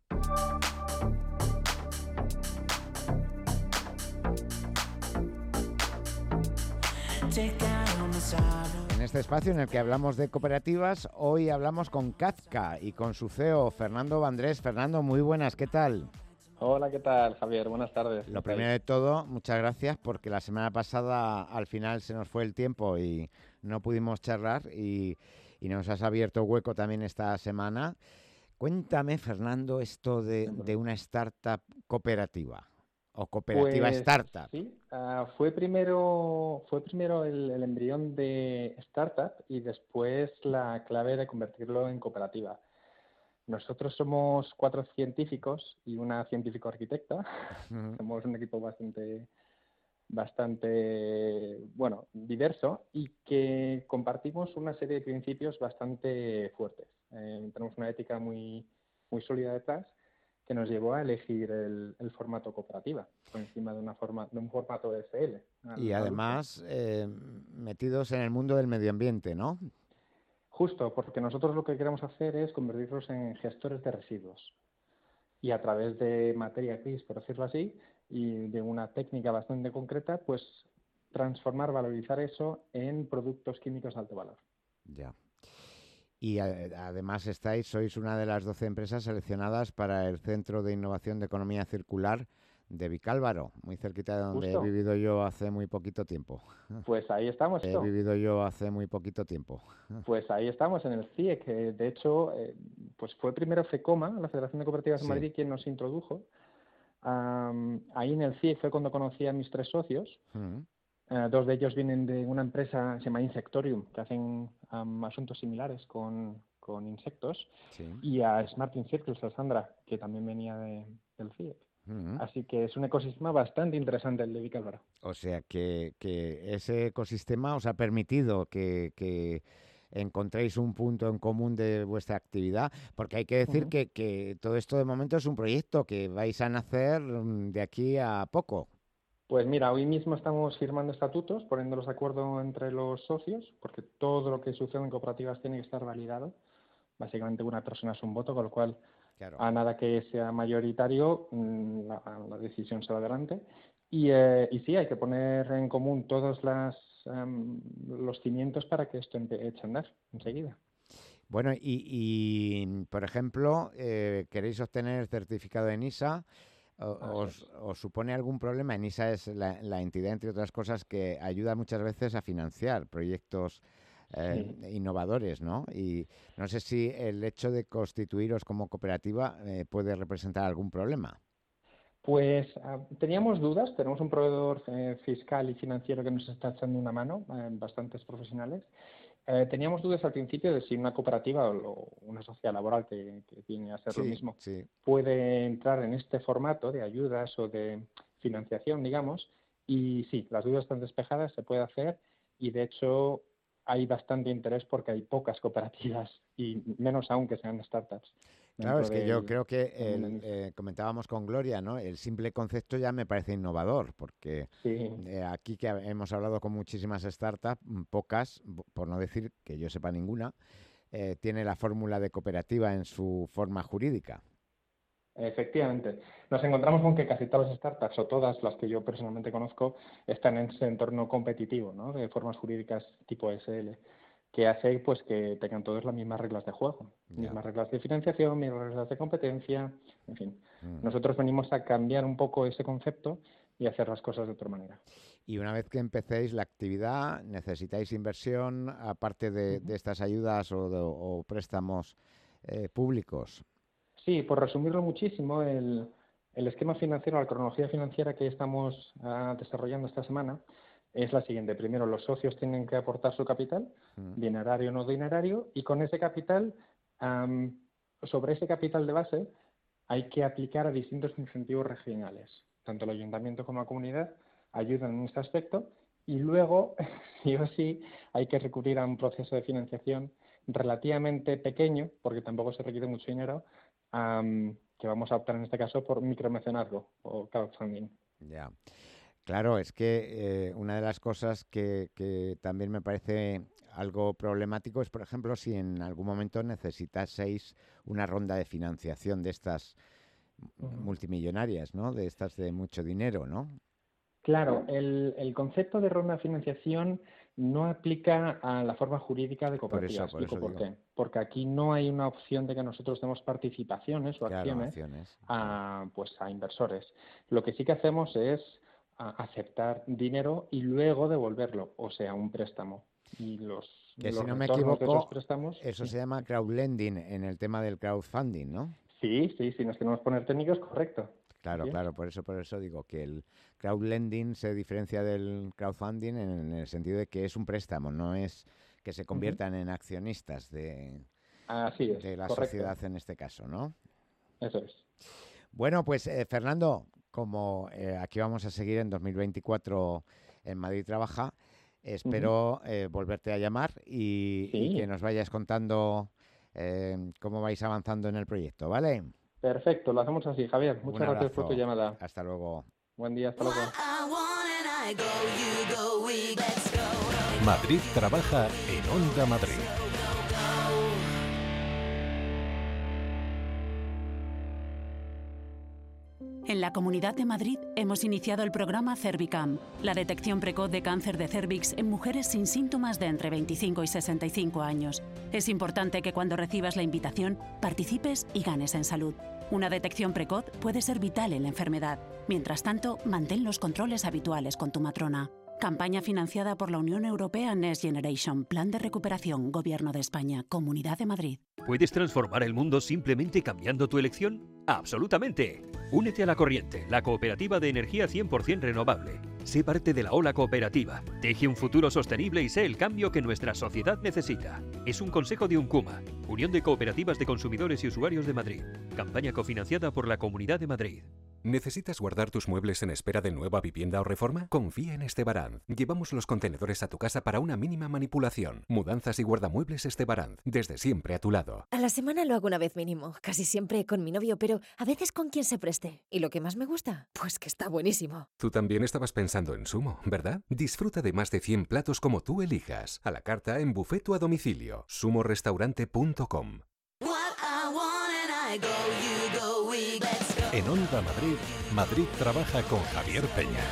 En este espacio en el que hablamos de cooperativas, hoy hablamos con Kafka y con su CEO, Fernando Vandrés. Fernando, muy buenas, ¿qué tal? Hola, ¿qué tal, Javier? Buenas tardes. Lo primero de todo, muchas gracias, porque la semana pasada al final se nos fue el tiempo y no pudimos charlar y nos has abierto hueco también esta semana. Cuéntame, Fernando, esto de una startup cooperativa o cooperativa Pues, startup. Sí, fue primero el embrión de startup y después la clave de convertirlo en cooperativa. Nosotros somos 4 científicos y una científico arquitecta. Somos un equipo bastante diverso y que compartimos una serie de principios bastante fuertes. Tenemos una ética muy sólida detrás que nos llevó a elegir el formato cooperativa por encima de un formato de SL. Y además metidos en el mundo del medio ambiente, ¿no? Justo, porque nosotros lo que queremos hacer es convertirlos en gestores de residuos y a través de materia gris, por decirlo así, y de una técnica bastante concreta, pues valorizar eso en productos químicos de alto valor. Ya. Y además sois una de las 12 empresas seleccionadas para el Centro de Innovación de Economía Circular de Vicálvaro, muy cerquita de donde Justo. he vivido yo hace muy poquito tiempo. Pues ahí estamos. He vivido yo hace muy poquito tiempo. Pues ahí estamos, en el CIE, que de hecho pues fue primero FECOMA, la Federación de Cooperativas de Madrid, quien nos introdujo. Ahí en el CIE fue cuando conocí a mis 3 socios. 2 de ellos vienen de una empresa que se llama Insectorium, que hacen asuntos similares con insectos, y a Smarting Circles, a Sandra, que también venía del CIE. Así que es un ecosistema bastante interesante el de Vicálvaro. O sea que ese ecosistema os ha permitido que encontréis un punto en común de vuestra actividad, porque hay que decir que todo esto de momento es un proyecto que vais a nacer de aquí a poco. Pues mira, hoy mismo estamos firmando estatutos, poniéndolos de acuerdo entre los socios, porque todo lo que sucede en cooperativas tiene que estar validado. Básicamente una persona es un voto, con lo cual a nada que sea mayoritario, la decisión se va adelante. Y sí, hay que poner en común todos los cimientos para que esto eche a andar enseguida. Bueno, y por ejemplo, queréis obtener el certificado de NISA. ¿Os supone algún problema? NISA es la entidad, entre otras cosas, que ayuda muchas veces a financiar proyectos innovadores, ¿no? Y no sé si el hecho de constituiros como cooperativa puede representar algún problema. Pues teníamos dudas, tenemos un proveedor fiscal y financiero que nos está echando una mano, bastantes profesionales. Teníamos dudas al principio de si una cooperativa o una sociedad laboral que viene a ser lo mismo puede entrar en este formato de ayudas o de financiación, digamos, y sí, las dudas están despejadas, se puede hacer y de hecho hay bastante interés porque hay pocas cooperativas y menos aún que sean startups. Claro, es que yo creo que comentábamos con Gloria, ¿no? El simple concepto ya me parece innovador, porque aquí que hemos hablado con muchísimas startups, pocas, por no decir que yo sepa ninguna, tiene la fórmula de cooperativa en su forma jurídica. Efectivamente. Nos encontramos con que casi todas las startups, o todas las que yo personalmente conozco, están en ese entorno competitivo, ¿no? De formas jurídicas tipo SL, que hace pues que tengan todas las mismas reglas de juego, mismas reglas de financiación, mismas reglas de competencia, en fin. Nosotros venimos a cambiar un poco ese concepto y hacer las cosas de otra manera. Y una vez que empecéis la actividad, ¿necesitáis inversión aparte de estas ayudas o préstamos públicos? Sí, por resumirlo muchísimo, el El esquema financiero, la cronología financiera que estamos desarrollando esta semana es la siguiente. Primero, los socios tienen que aportar su capital, dinerario o no dinerario, y con ese capital, sobre ese capital de base, hay que aplicar a distintos incentivos regionales. Tanto el ayuntamiento como la comunidad ayudan en este aspecto, y luego, sí o sí, hay que recurrir a un proceso de financiación relativamente pequeño, porque tampoco se requiere mucho dinero, que vamos a optar en este caso por micromecenazgo o crowdfunding. Ya. Claro, es que una de las cosas que también me parece algo problemático es, por ejemplo, si en algún momento necesitaseis una ronda de financiación de estas multimillonarias, ¿no? De estas de mucho dinero, ¿no? Claro, el concepto de ronda de financiación no aplica a la forma jurídica de cooperativa. Explico por qué. Porque aquí no hay una opción de que nosotros demos participaciones o acciones a inversores. Lo que sí que hacemos es aceptar dinero y luego devolverlo, o sea, un préstamo. Y que si no me equivoco, eso se llama crowdlending en el tema del crowdfunding, ¿no? Sí, si nos queremos poner técnicos, correcto. Claro, por eso digo que el crowdlending se diferencia del crowdfunding en el sentido de que es un préstamo, no es que se conviertan en accionistas de la sociedad en este caso, ¿no? Eso es. Bueno, pues Fernando, como aquí vamos a seguir en 2024 en Madrid Trabaja, espero volverte a llamar y que nos vayas contando cómo vais avanzando en el proyecto, ¿vale? Perfecto, lo hacemos así, Javier. Muchas gracias por tu llamada. Hasta luego. Buen día, hasta luego. Madrid Trabaja en Onda Madrid. En la Comunidad de Madrid hemos iniciado el programa Cervicam, la detección precoz de cáncer de cérvix en mujeres sin síntomas de entre 25 y 65 años. Es importante que cuando recibas la invitación participes y ganes en salud. Una detección precoz puede ser vital en la enfermedad. Mientras tanto, mantén los controles habituales con tu matrona. Campaña financiada por la Unión Europea Next Generation, Plan de Recuperación, Gobierno de España, Comunidad de Madrid. ¿Puedes transformar el mundo simplemente cambiando tu elección? ¡Absolutamente! Únete a La Corriente, la cooperativa de energía 100% renovable. Sé parte de la ola cooperativa. Teje un futuro sostenible y sé el cambio que nuestra sociedad necesita. Es un consejo de UNCUMA, Unión de Cooperativas de Consumidores y Usuarios de Madrid. Campaña cofinanciada por la Comunidad de Madrid. ¿Necesitas guardar tus muebles en espera de nueva vivienda o reforma? Confía en Estebaranz. Llevamos los contenedores a tu casa para una mínima manipulación. Mudanzas y guardamuebles Estebaranz. Desde siempre a tu lado. A la semana lo hago una vez mínimo. Casi siempre con mi novio, pero a veces con quien se preste. ¿Y lo que más me gusta? Pues que está buenísimo. Tú también estabas pensando en Sumo, ¿verdad? Disfruta de más de 100 platos como tú elijas. A la carta, en buffet o a domicilio. sumorestaurante.com. En Onda Madrid, Madrid Trabaja con Javier Peña.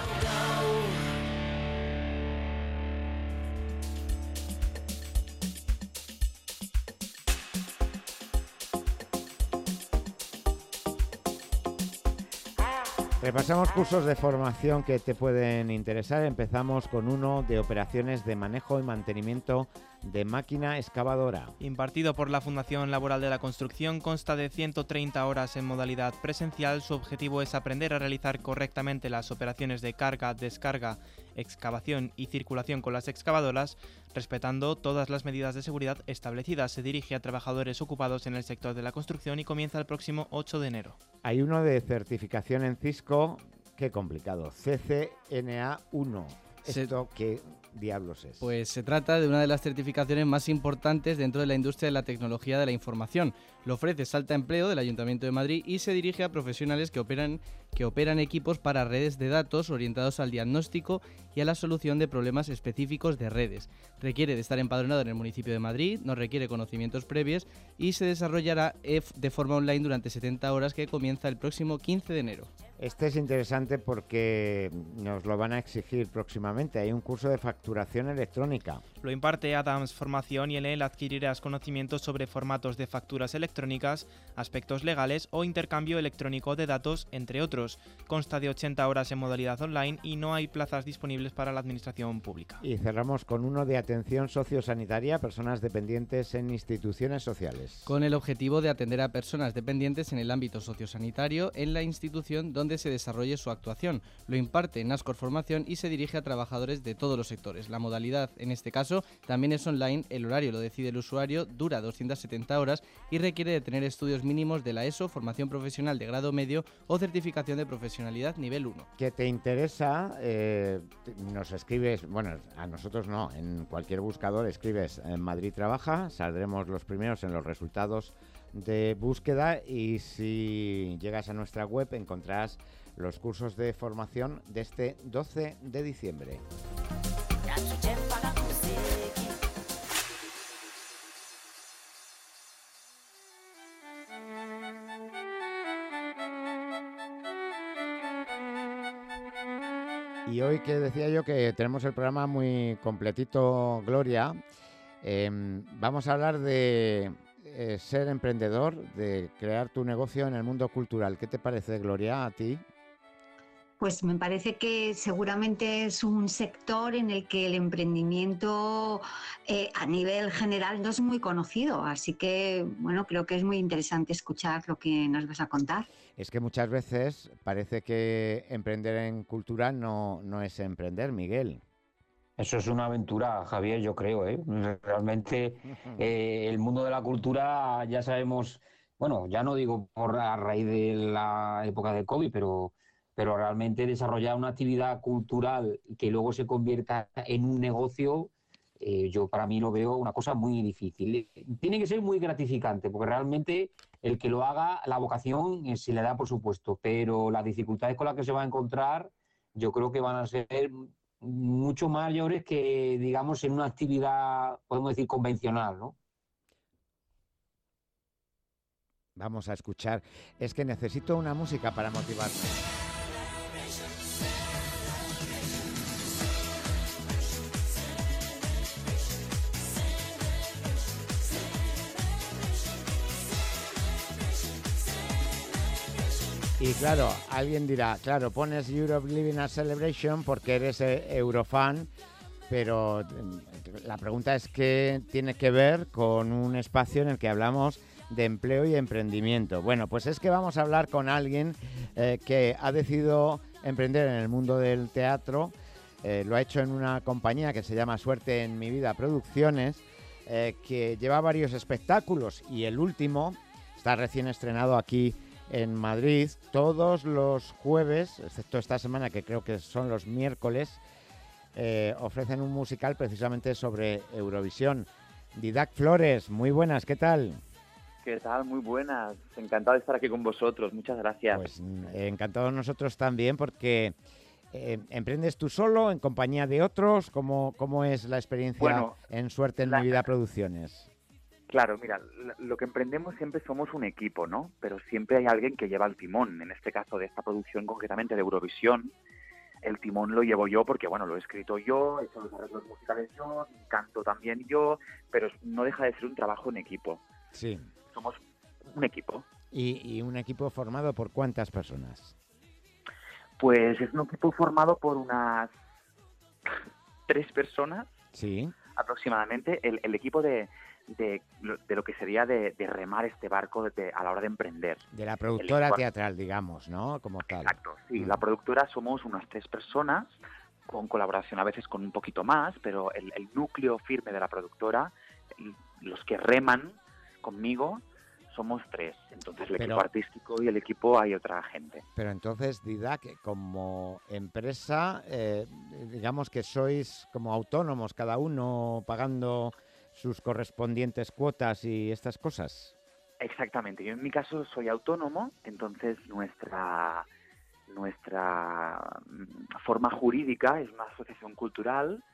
Repasamos cursos de formación que te pueden interesar. Empezamos con uno de operaciones de manejo y mantenimiento de máquina excavadora. Impartido por la Fundación Laboral de la Construcción, consta de 130 horas en modalidad presencial. Su objetivo es aprender a realizar correctamente las operaciones de carga, descarga, excavación y circulación con las excavadoras, respetando todas las medidas de seguridad establecidas. Se dirige a trabajadores ocupados en el sector de la construcción y comienza el próximo 8 de enero. Hay uno de certificación en Cisco, qué complicado, CCNA1. ¿Esto qué diablos es? Pues se trata de una de las certificaciones más importantes dentro de la industria de la tecnología de la información. Lo ofrece Salta Empleo del Ayuntamiento de Madrid y se dirige a profesionales que operan equipos para redes de datos orientados al diagnóstico y a la solución de problemas específicos de redes. Requiere de estar empadronado en el municipio de Madrid, no requiere conocimientos previos y se desarrollará de forma online durante 70 horas que comienza el próximo 15 de enero. Este es interesante porque nos lo van a exigir próximamente. Hay un curso de facturación electrónica. Lo imparte Adams Formación y en él adquirirás conocimientos sobre formatos de facturas electrónicas, aspectos legales o intercambio electrónico de datos, entre otros. Consta de 80 horas en modalidad online y no hay plazas disponibles para la administración pública. Y cerramos con uno de atención sociosanitaria a personas dependientes en instituciones sociales. Con el objetivo de atender a personas dependientes en el ámbito sociosanitario en la institución donde se desarrolle su actuación. Lo imparte en Ascor Formación y se dirige a trabajadores de todos los sectores. La modalidad, en este caso, también es online. El horario lo decide el usuario, dura 270 horas y requiere de tener estudios mínimos de la ESO, formación profesional de grado medio o certificación de profesionalidad nivel 1. ¿Qué te interesa? Nos escribes, bueno, a nosotros no, en cualquier buscador escribes en Madrid Trabaja, saldremos los primeros en los resultados de búsqueda y si llegas a nuestra web encontrarás los cursos de formación de este 12 de diciembre. Y hoy que decía yo que tenemos el programa muy completito, Gloria, vamos a hablar de ser emprendedor, de crear tu negocio en el mundo cultural. ¿Qué te parece, Gloria, a ti? Pues me parece que seguramente es un sector en el que el emprendimiento a nivel general no es muy conocido, así que bueno, creo que es muy interesante escuchar lo que nos vas a contar. Es que muchas veces parece que emprender en cultura no es emprender, Miguel. Eso es una aventura, Javier, yo creo, ¿eh? Realmente el mundo de la cultura ya sabemos, bueno, ya no digo a raíz de la época del COVID, pero realmente desarrollar una actividad cultural que luego se convierta en un negocio, yo para mí lo veo una cosa muy difícil. Tiene que ser muy gratificante, porque realmente el que lo haga, la vocación se le da, por supuesto, pero las dificultades con las que se va a encontrar yo creo que van a ser mucho mayores que, digamos, en una actividad, podemos decir, convencional, ¿no? Vamos a escuchar. Es que necesito una música para motivarme. Y claro, alguien dirá, claro, pones Europe Living a Celebration porque eres eurofan, pero la pregunta es qué tiene que ver con un espacio en el que hablamos de empleo y emprendimiento. Bueno, pues es que vamos a hablar con alguien que ha decidido emprender en el mundo del teatro, lo ha hecho en una compañía que se llama Suerte en mi vida Producciones, que lleva varios espectáculos y el último está recién estrenado aquí en Madrid todos los jueves, excepto esta semana que creo que son los miércoles, ofrecen un musical precisamente sobre Eurovisión. Didac Flores, muy buenas, ¿qué tal? ¿Qué tal? Muy buenas, encantado de estar aquí con vosotros, muchas gracias. Pues encantados nosotros también porque ¿emprendes tú solo, en compañía de otros? ¿Cómo es la experiencia en Suerte en mi vida Producciones? Claro, mira, lo que emprendemos siempre somos un equipo, ¿no? Pero siempre hay alguien que lleva el timón. En este caso de esta producción, concretamente de Eurovisión, el timón lo llevo yo porque, bueno, lo he escrito yo, he hecho los arreglos musicales yo, canto también yo, pero no deja de ser un trabajo en equipo. Sí. Somos un equipo. ¿Y un equipo formado por cuántas personas? Pues es un equipo formado por unas 3 personas. Sí. Aproximadamente. El equipo de lo que sería de remar este barco a la hora de emprender. De la productora teatral, digamos, ¿no? Como tal. Exacto, sí. La productora somos unas 3 personas, con colaboración a veces con un poquito más, pero el núcleo firme de la productora, los que reman conmigo, somos 3. Entonces el equipo artístico y el equipo hay otra gente. Pero entonces, Didac, como empresa, digamos que sois como autónomos, cada uno pagando sus correspondientes cuotas y estas cosas. Exactamente. Yo en mi caso soy autónomo, entonces nuestra forma jurídica es una asociación cultural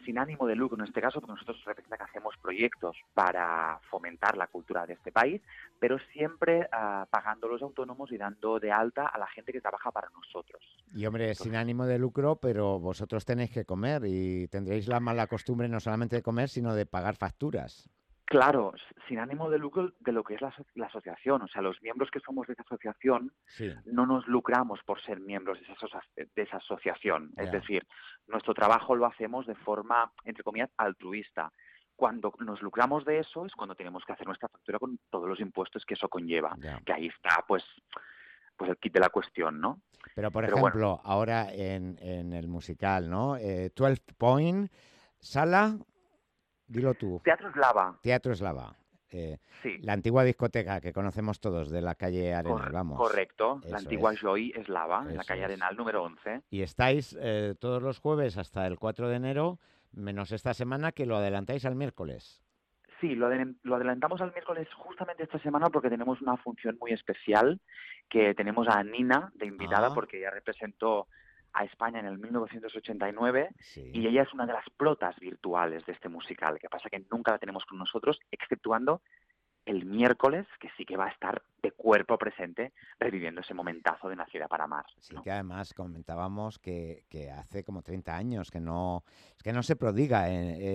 sin ánimo de lucro en este caso, porque nosotros representa que hacemos proyectos para fomentar la cultura de este país, pero siempre pagando los autónomos y dando de alta a la gente que trabaja para nosotros. Y hombre, sin ánimo de lucro, pero vosotros tenéis que comer y tendréis la mala costumbre no solamente de comer, sino de pagar facturas. Claro, sin ánimo de lucro de lo que es la asociación. O sea, los miembros que somos de esa asociación no nos lucramos por ser miembros de esa asociación. Es decir, nuestro trabajo lo hacemos de forma, entre comillas, altruista. Cuando nos lucramos de eso es cuando tenemos que hacer nuestra factura con todos los impuestos que eso conlleva. Que ahí está, pues el kit de la cuestión, ¿no? Pero, por ejemplo, ahora en el musical, ¿no? 12 Point, sala... Dilo tú. Teatro Eslava. Teatro Eslava. Sí. La antigua discoteca que conocemos todos de la calle Arenal, vamos. Correcto, Eso la antigua es. Joy Eslava, en la Eso calle es. Arenal número 11. Y estáis todos los jueves hasta el 4 de enero, menos esta semana que lo adelantáis al miércoles. Sí, lo adelantamos al miércoles justamente esta semana porque tenemos una función muy especial, que tenemos a Nina de invitada porque ella representó a España en el 1989 y ella es una de las protas virtuales de este musical. Que pasa que nunca la tenemos con nosotros, exceptuando el miércoles, que sí que va a estar de cuerpo presente reviviendo ese momentazo de Nacida para Amar. Sí, que además comentábamos que hace como 30 años que no se prodiga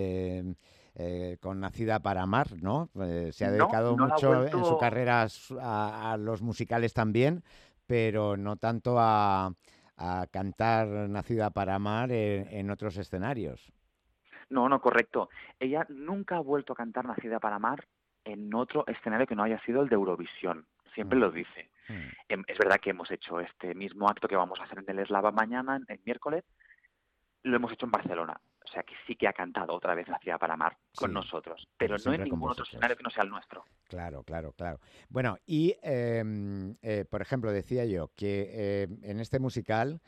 con Nacida para Amar, ¿no? Se ha dedicado mucho en su carrera a los musicales también, pero no tanto a cantar Nacida para Amar en otros escenarios. No, correcto. Ella nunca ha vuelto a cantar Nacida para Amar en otro escenario que no haya sido el de Eurovisión. Siempre lo dice. Es verdad que hemos hecho este mismo acto que vamos a hacer en el Eslava mañana, el miércoles, lo hemos hecho en Barcelona. O sea que sí que ha cantado otra vez Nacida para Amar con nosotros, pero no en ningún otro escenario que no sea el nuestro. Claro. Bueno, y por ejemplo, decía yo que en este musical,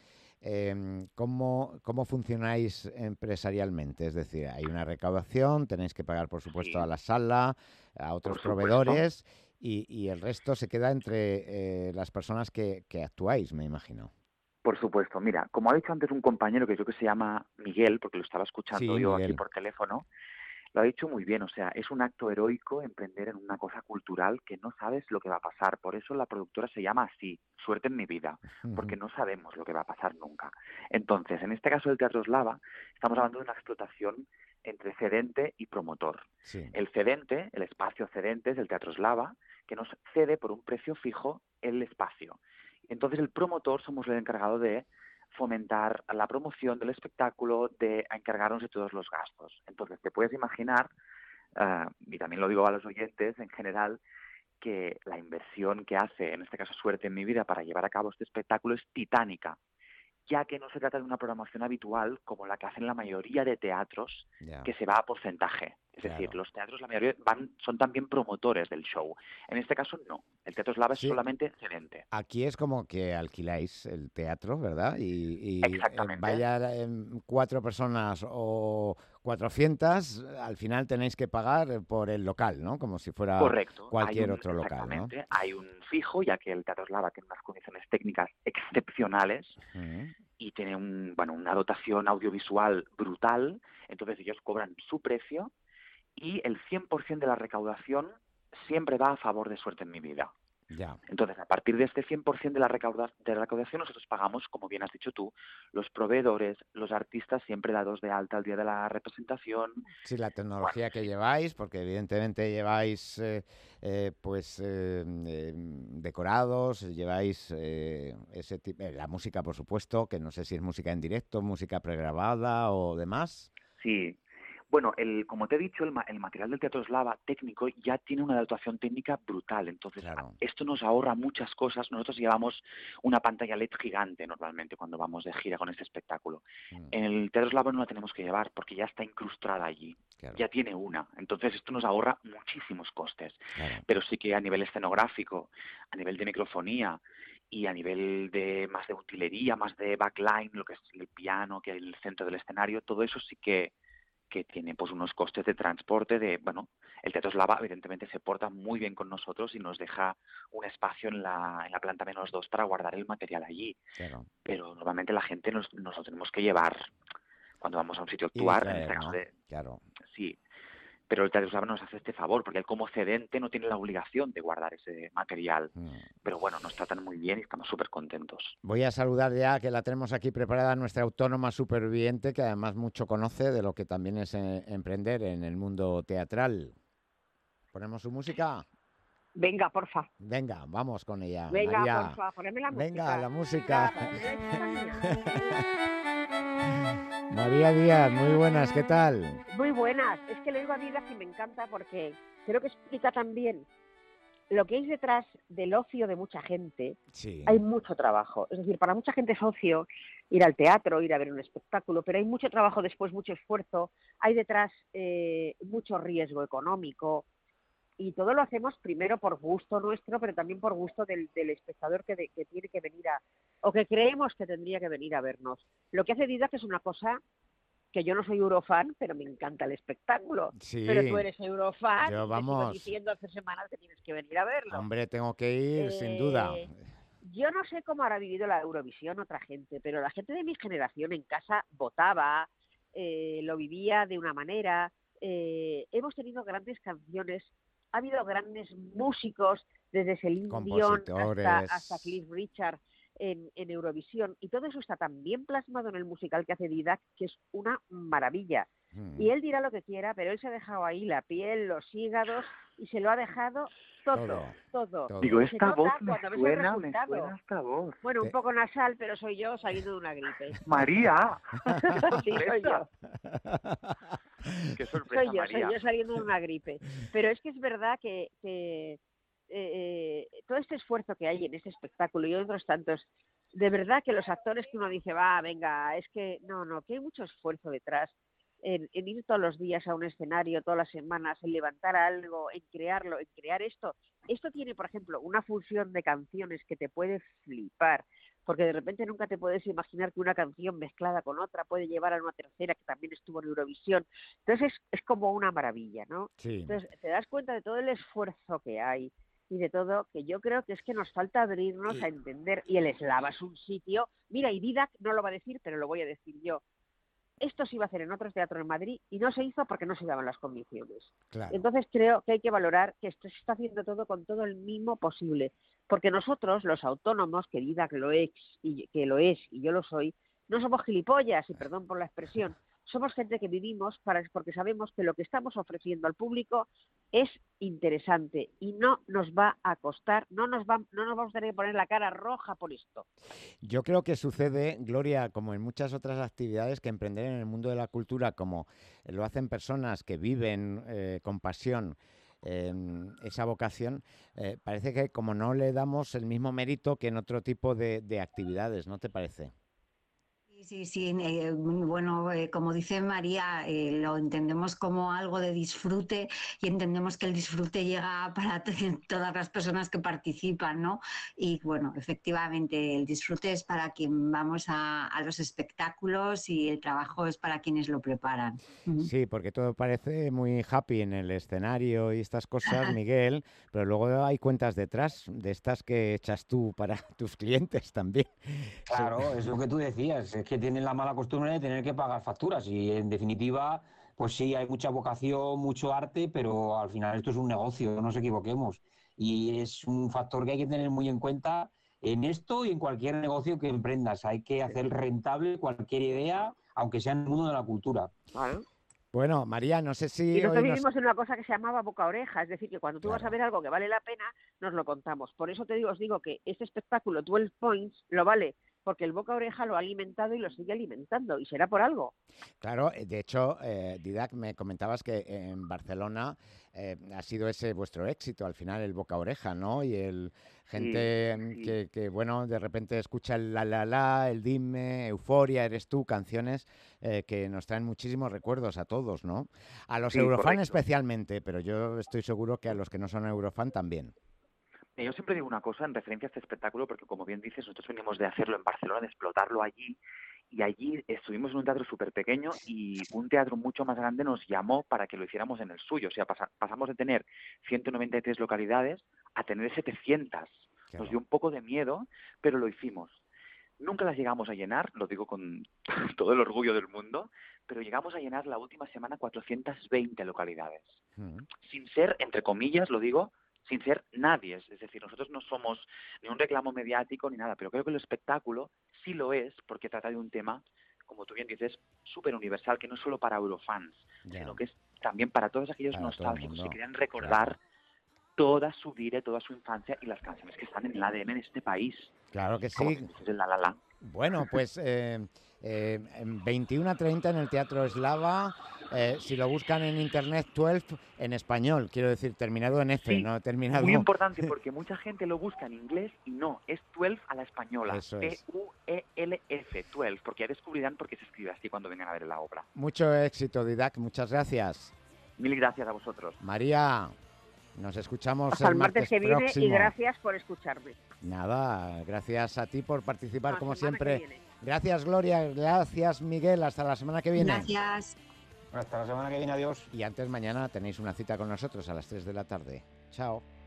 ¿cómo funcionáis empresarialmente? Es decir, hay una recaudación, tenéis que pagar, por supuesto, a la sala, a otros proveedores, y el resto se queda entre las personas que actuáis, me imagino. Por supuesto. Mira, como ha dicho antes un compañero que yo que se llama Miguel, porque lo estaba escuchando yo Miguel. aquí por teléfono, lo ha dicho muy bien. O sea, es un acto heroico emprender en una cosa cultural que no sabes lo que va a pasar. Por eso la productora se llama así, Suerte en mi vida, porque no sabemos lo que va a pasar nunca. Entonces, en este caso del Teatro Eslava, estamos hablando de una explotación entre cedente y promotor. El cedente, el espacio cedente es el Teatro Eslava, que nos cede por un precio fijo el espacio. Entonces el promotor somos el encargado de fomentar la promoción del espectáculo, de encargarnos de todos los gastos. Entonces te puedes imaginar, y también lo digo a los oyentes en general, que la inversión que hace, en este caso Suerte en mi vida, para llevar a cabo este espectáculo es titánica, ya que no se trata de una programación habitual como la que hacen la mayoría de teatros, que se va a porcentaje. Es decir, los teatros, la mayoría, son también promotores del show. En este caso, no. El Teatro Eslava es solamente cedente. Aquí es como que alquiláis el teatro, ¿verdad? Y Exactamente. Vaya 4 personas o 400, al final tenéis que pagar por el local, ¿no? Como si fuera cualquier otro local, ¿no? Hay un fijo, ya que el Teatro Eslava tiene unas condiciones técnicas excepcionales y tiene una dotación audiovisual brutal. Entonces ellos cobran su precio y el 100% de la recaudación siempre va a favor de Suerte en mi vida. Entonces, a partir de este 100% de la recaudación, nosotros pagamos, como bien has dicho tú, los proveedores, los artistas siempre dados de alta al día de la representación. Sí, la tecnología que lleváis, porque evidentemente lleváis decorados, lleváis ese tipo, la música, por supuesto, que no sé si es música en directo, música pregrabada o demás. Sí. Bueno, como te he dicho, el material del Teatro Eslava técnico ya tiene una dotación técnica brutal. Entonces, esto nos ahorra muchas cosas. Nosotros llevamos una pantalla LED gigante normalmente cuando vamos de gira con este espectáculo. En el Teatro Eslava no la tenemos que llevar porque ya está incrustada allí. Ya tiene una. Entonces, esto nos ahorra muchísimos costes. Pero sí que a nivel escenográfico, a nivel de microfonía y a nivel de más de utilería, más de backline, lo que es el piano, que es el centro del escenario, todo eso sí que tiene pues unos costes de transporte el Teatro Eslava evidentemente se porta muy bien con nosotros y nos deja un espacio en la planta -2 para guardar el material allí. Pero normalmente la gente nos lo tenemos que llevar cuando vamos a un sitio a actuar, traer, en este caso ¿no? de... Claro. Sí, pero el Teatro Sala nos hace este favor, porque él como cedente no tiene la obligación de guardar ese material. Pero bueno, nos tratan muy bien y estamos súper contentos. Voy a saludar ya, que la tenemos aquí preparada, nuestra autónoma superviviente, que además mucho conoce de lo que también es emprender en el mundo teatral. ¿Ponemos su música? Venga, porfa. Venga, vamos con ella. Venga, María. porfa, poneme la música. Venga, la música. María Díaz, muy buenas, ¿qué tal? Muy buenas. Es que le digo a Didac y me encanta porque creo que explica también lo que hay detrás del ocio de mucha gente. Sí. Hay mucho trabajo. Es decir, para mucha gente es ocio ir al teatro, ir a ver un espectáculo, pero hay mucho trabajo después, mucho esfuerzo. Hay detrás mucho riesgo económico. Y todo lo hacemos primero por gusto nuestro, pero también por gusto del espectador que tiene que venir o que creemos que tendría que venir a vernos. Lo que hace Didac es una cosa que yo no soy eurofan, pero me encanta el espectáculo. Sí. Pero tú eres eurofan, Yo, y te vamos. sigo diciendo hace semanas que tienes que venir a verlo. Hombre, tengo que ir, sin duda. Yo no sé cómo habrá vivido la Eurovisión otra gente, pero la gente de mi generación en casa votaba, lo vivía de una manera. Hemos tenido grandes canciones. Ha habido grandes músicos, desde Celine Dion hasta Cliff Richard en Eurovisión, y todo eso está tan bien plasmado en el musical que hace Didac, que es una maravilla. Y él dirá lo que quiera, pero él se ha dejado ahí la piel, los hígados, y se lo ha dejado todo. Digo, Se esta nota voz cuando me ves el suena resultado. esta voz. Bueno, un poco nasal, pero soy yo saliendo de una gripe. ¡María! Sí, soy yo. ¡Qué sorpresa, María! Soy yo saliendo de una gripe. Pero es que es verdad que todo este esfuerzo que hay en este espectáculo y otros tantos, de verdad que los actores que uno dice, venga, es que no, que hay mucho esfuerzo detrás en ir todos los días a un escenario, todas las semanas, en levantar algo, en crearlo, en crear esto. Esto tiene, por ejemplo, una fusión de canciones que te puede flipar, porque de repente nunca te puedes imaginar que una canción mezclada con otra puede llevar a una tercera que también estuvo en Eurovisión. Entonces es como una maravilla, ¿no? Sí. Entonces te das cuenta de todo el esfuerzo que hay y de todo, que yo creo que es que nos falta abrirnos a entender. Y el Eslava es un sitio, mira, y Didac no lo va a decir, pero lo voy a decir yo. Esto se iba a hacer en otros teatros en Madrid y no se hizo porque no se daban las condiciones. Claro. Entonces creo que hay que valorar que esto se está haciendo todo con todo el mimo posible. Porque nosotros, los autónomos, que Didac lo es y yo lo soy, no somos gilipollas, y perdón por la expresión, somos gente que vivimos porque sabemos que lo que estamos ofreciendo al público es interesante y no nos va a costar, no nos vamos a tener que poner la cara roja por esto. Yo creo que sucede, Gloria, como en muchas otras actividades, que emprender en el mundo de la cultura, como lo hacen personas que viven con pasión esa vocación, parece que como no le damos el mismo mérito que en otro tipo de actividades, ¿no te parece? Sí, bueno, como dice María, lo entendemos como algo de disfrute y entendemos que el disfrute llega para todas las personas que participan, ¿no? Y bueno, efectivamente, el disfrute es para quien vamos a los espectáculos y el trabajo es para quienes lo preparan. Sí, porque todo parece muy happy en el escenario y estas cosas, Miguel, pero luego hay cuentas detrás de estas que echas tú para tus clientes también. Claro, es lo que tú decías, es que tienen la mala costumbre de tener que pagar facturas y en definitiva, pues sí, hay mucha vocación, mucho arte, pero al final esto es un negocio, no nos equivoquemos. Y es un factor que hay que tener muy en cuenta en esto y en cualquier negocio que emprendas. Hay que hacer rentable cualquier idea, aunque sea en el mundo de la cultura. Claro. Bueno, María, no sé si... Y nosotros vivimos en una cosa que se llamaba boca oreja, es decir, que cuando tú Claro. vas a ver algo que vale la pena, nos lo contamos. Por eso os digo que este espectáculo 12 Points lo vale, porque el boca oreja lo ha alimentado y lo sigue alimentando, y será por algo. Claro, de hecho, Didac, me comentabas que en Barcelona ha sido ese vuestro éxito, al final el boca oreja, ¿no? Y el gente que, bueno, de repente escucha el la, el dime, Euforia, eres tú, canciones que nos traen muchísimos recuerdos a todos, ¿no? A los eurofan correcto. especialmente, pero yo estoy seguro que a los que no son eurofan también. Yo siempre digo una cosa en referencia a este espectáculo, porque como bien dices, nosotros venimos de hacerlo en Barcelona, de explotarlo allí, y allí estuvimos en un teatro súper pequeño y un teatro mucho más grande nos llamó para que lo hiciéramos en el suyo. O sea, pasamos de tener 193 localidades a tener 700. Nos dio un poco de miedo, pero lo hicimos. Nunca las llegamos a llenar, lo digo con todo el orgullo del mundo, pero llegamos a llenar la última semana 420 localidades. Sin ser, entre comillas, lo digo, sin ser nadie. Es decir, nosotros no somos ni un reclamo mediático ni nada, pero creo que el espectáculo sí lo es porque trata de un tema, como tú bien dices, súper universal, que no es solo para eurofans, sino que es también para todos aquellos nostálgicos que quieran recordar toda su vida, toda su infancia y las canciones que están en el ADN de este país. Claro que sí. Como dices, el La La La. Bueno, pues 21:30 en el Teatro Eslava. Si lo buscan en internet, 12 en español, quiero decir, terminado en F, Sí, no terminado... muy importante porque mucha gente lo busca en inglés y no, es 12 a la española, Eso es. T-U-E-L-F, 12, porque ya descubrirán por qué se escribe así cuando vengan a ver la obra. Mucho éxito, Didac, muchas gracias. Mil gracias a vosotros. María, nos escuchamos Hasta el martes que viene próximo. y gracias por escucharme. Nada, gracias a ti por participar como semana que siempre. viene. Gracias, Gloria, gracias, Miguel, hasta la semana que viene. Gracias. Hasta la semana que viene, adiós. Y antes mañana tenéis una cita con nosotros a las 3 de la tarde. Chao.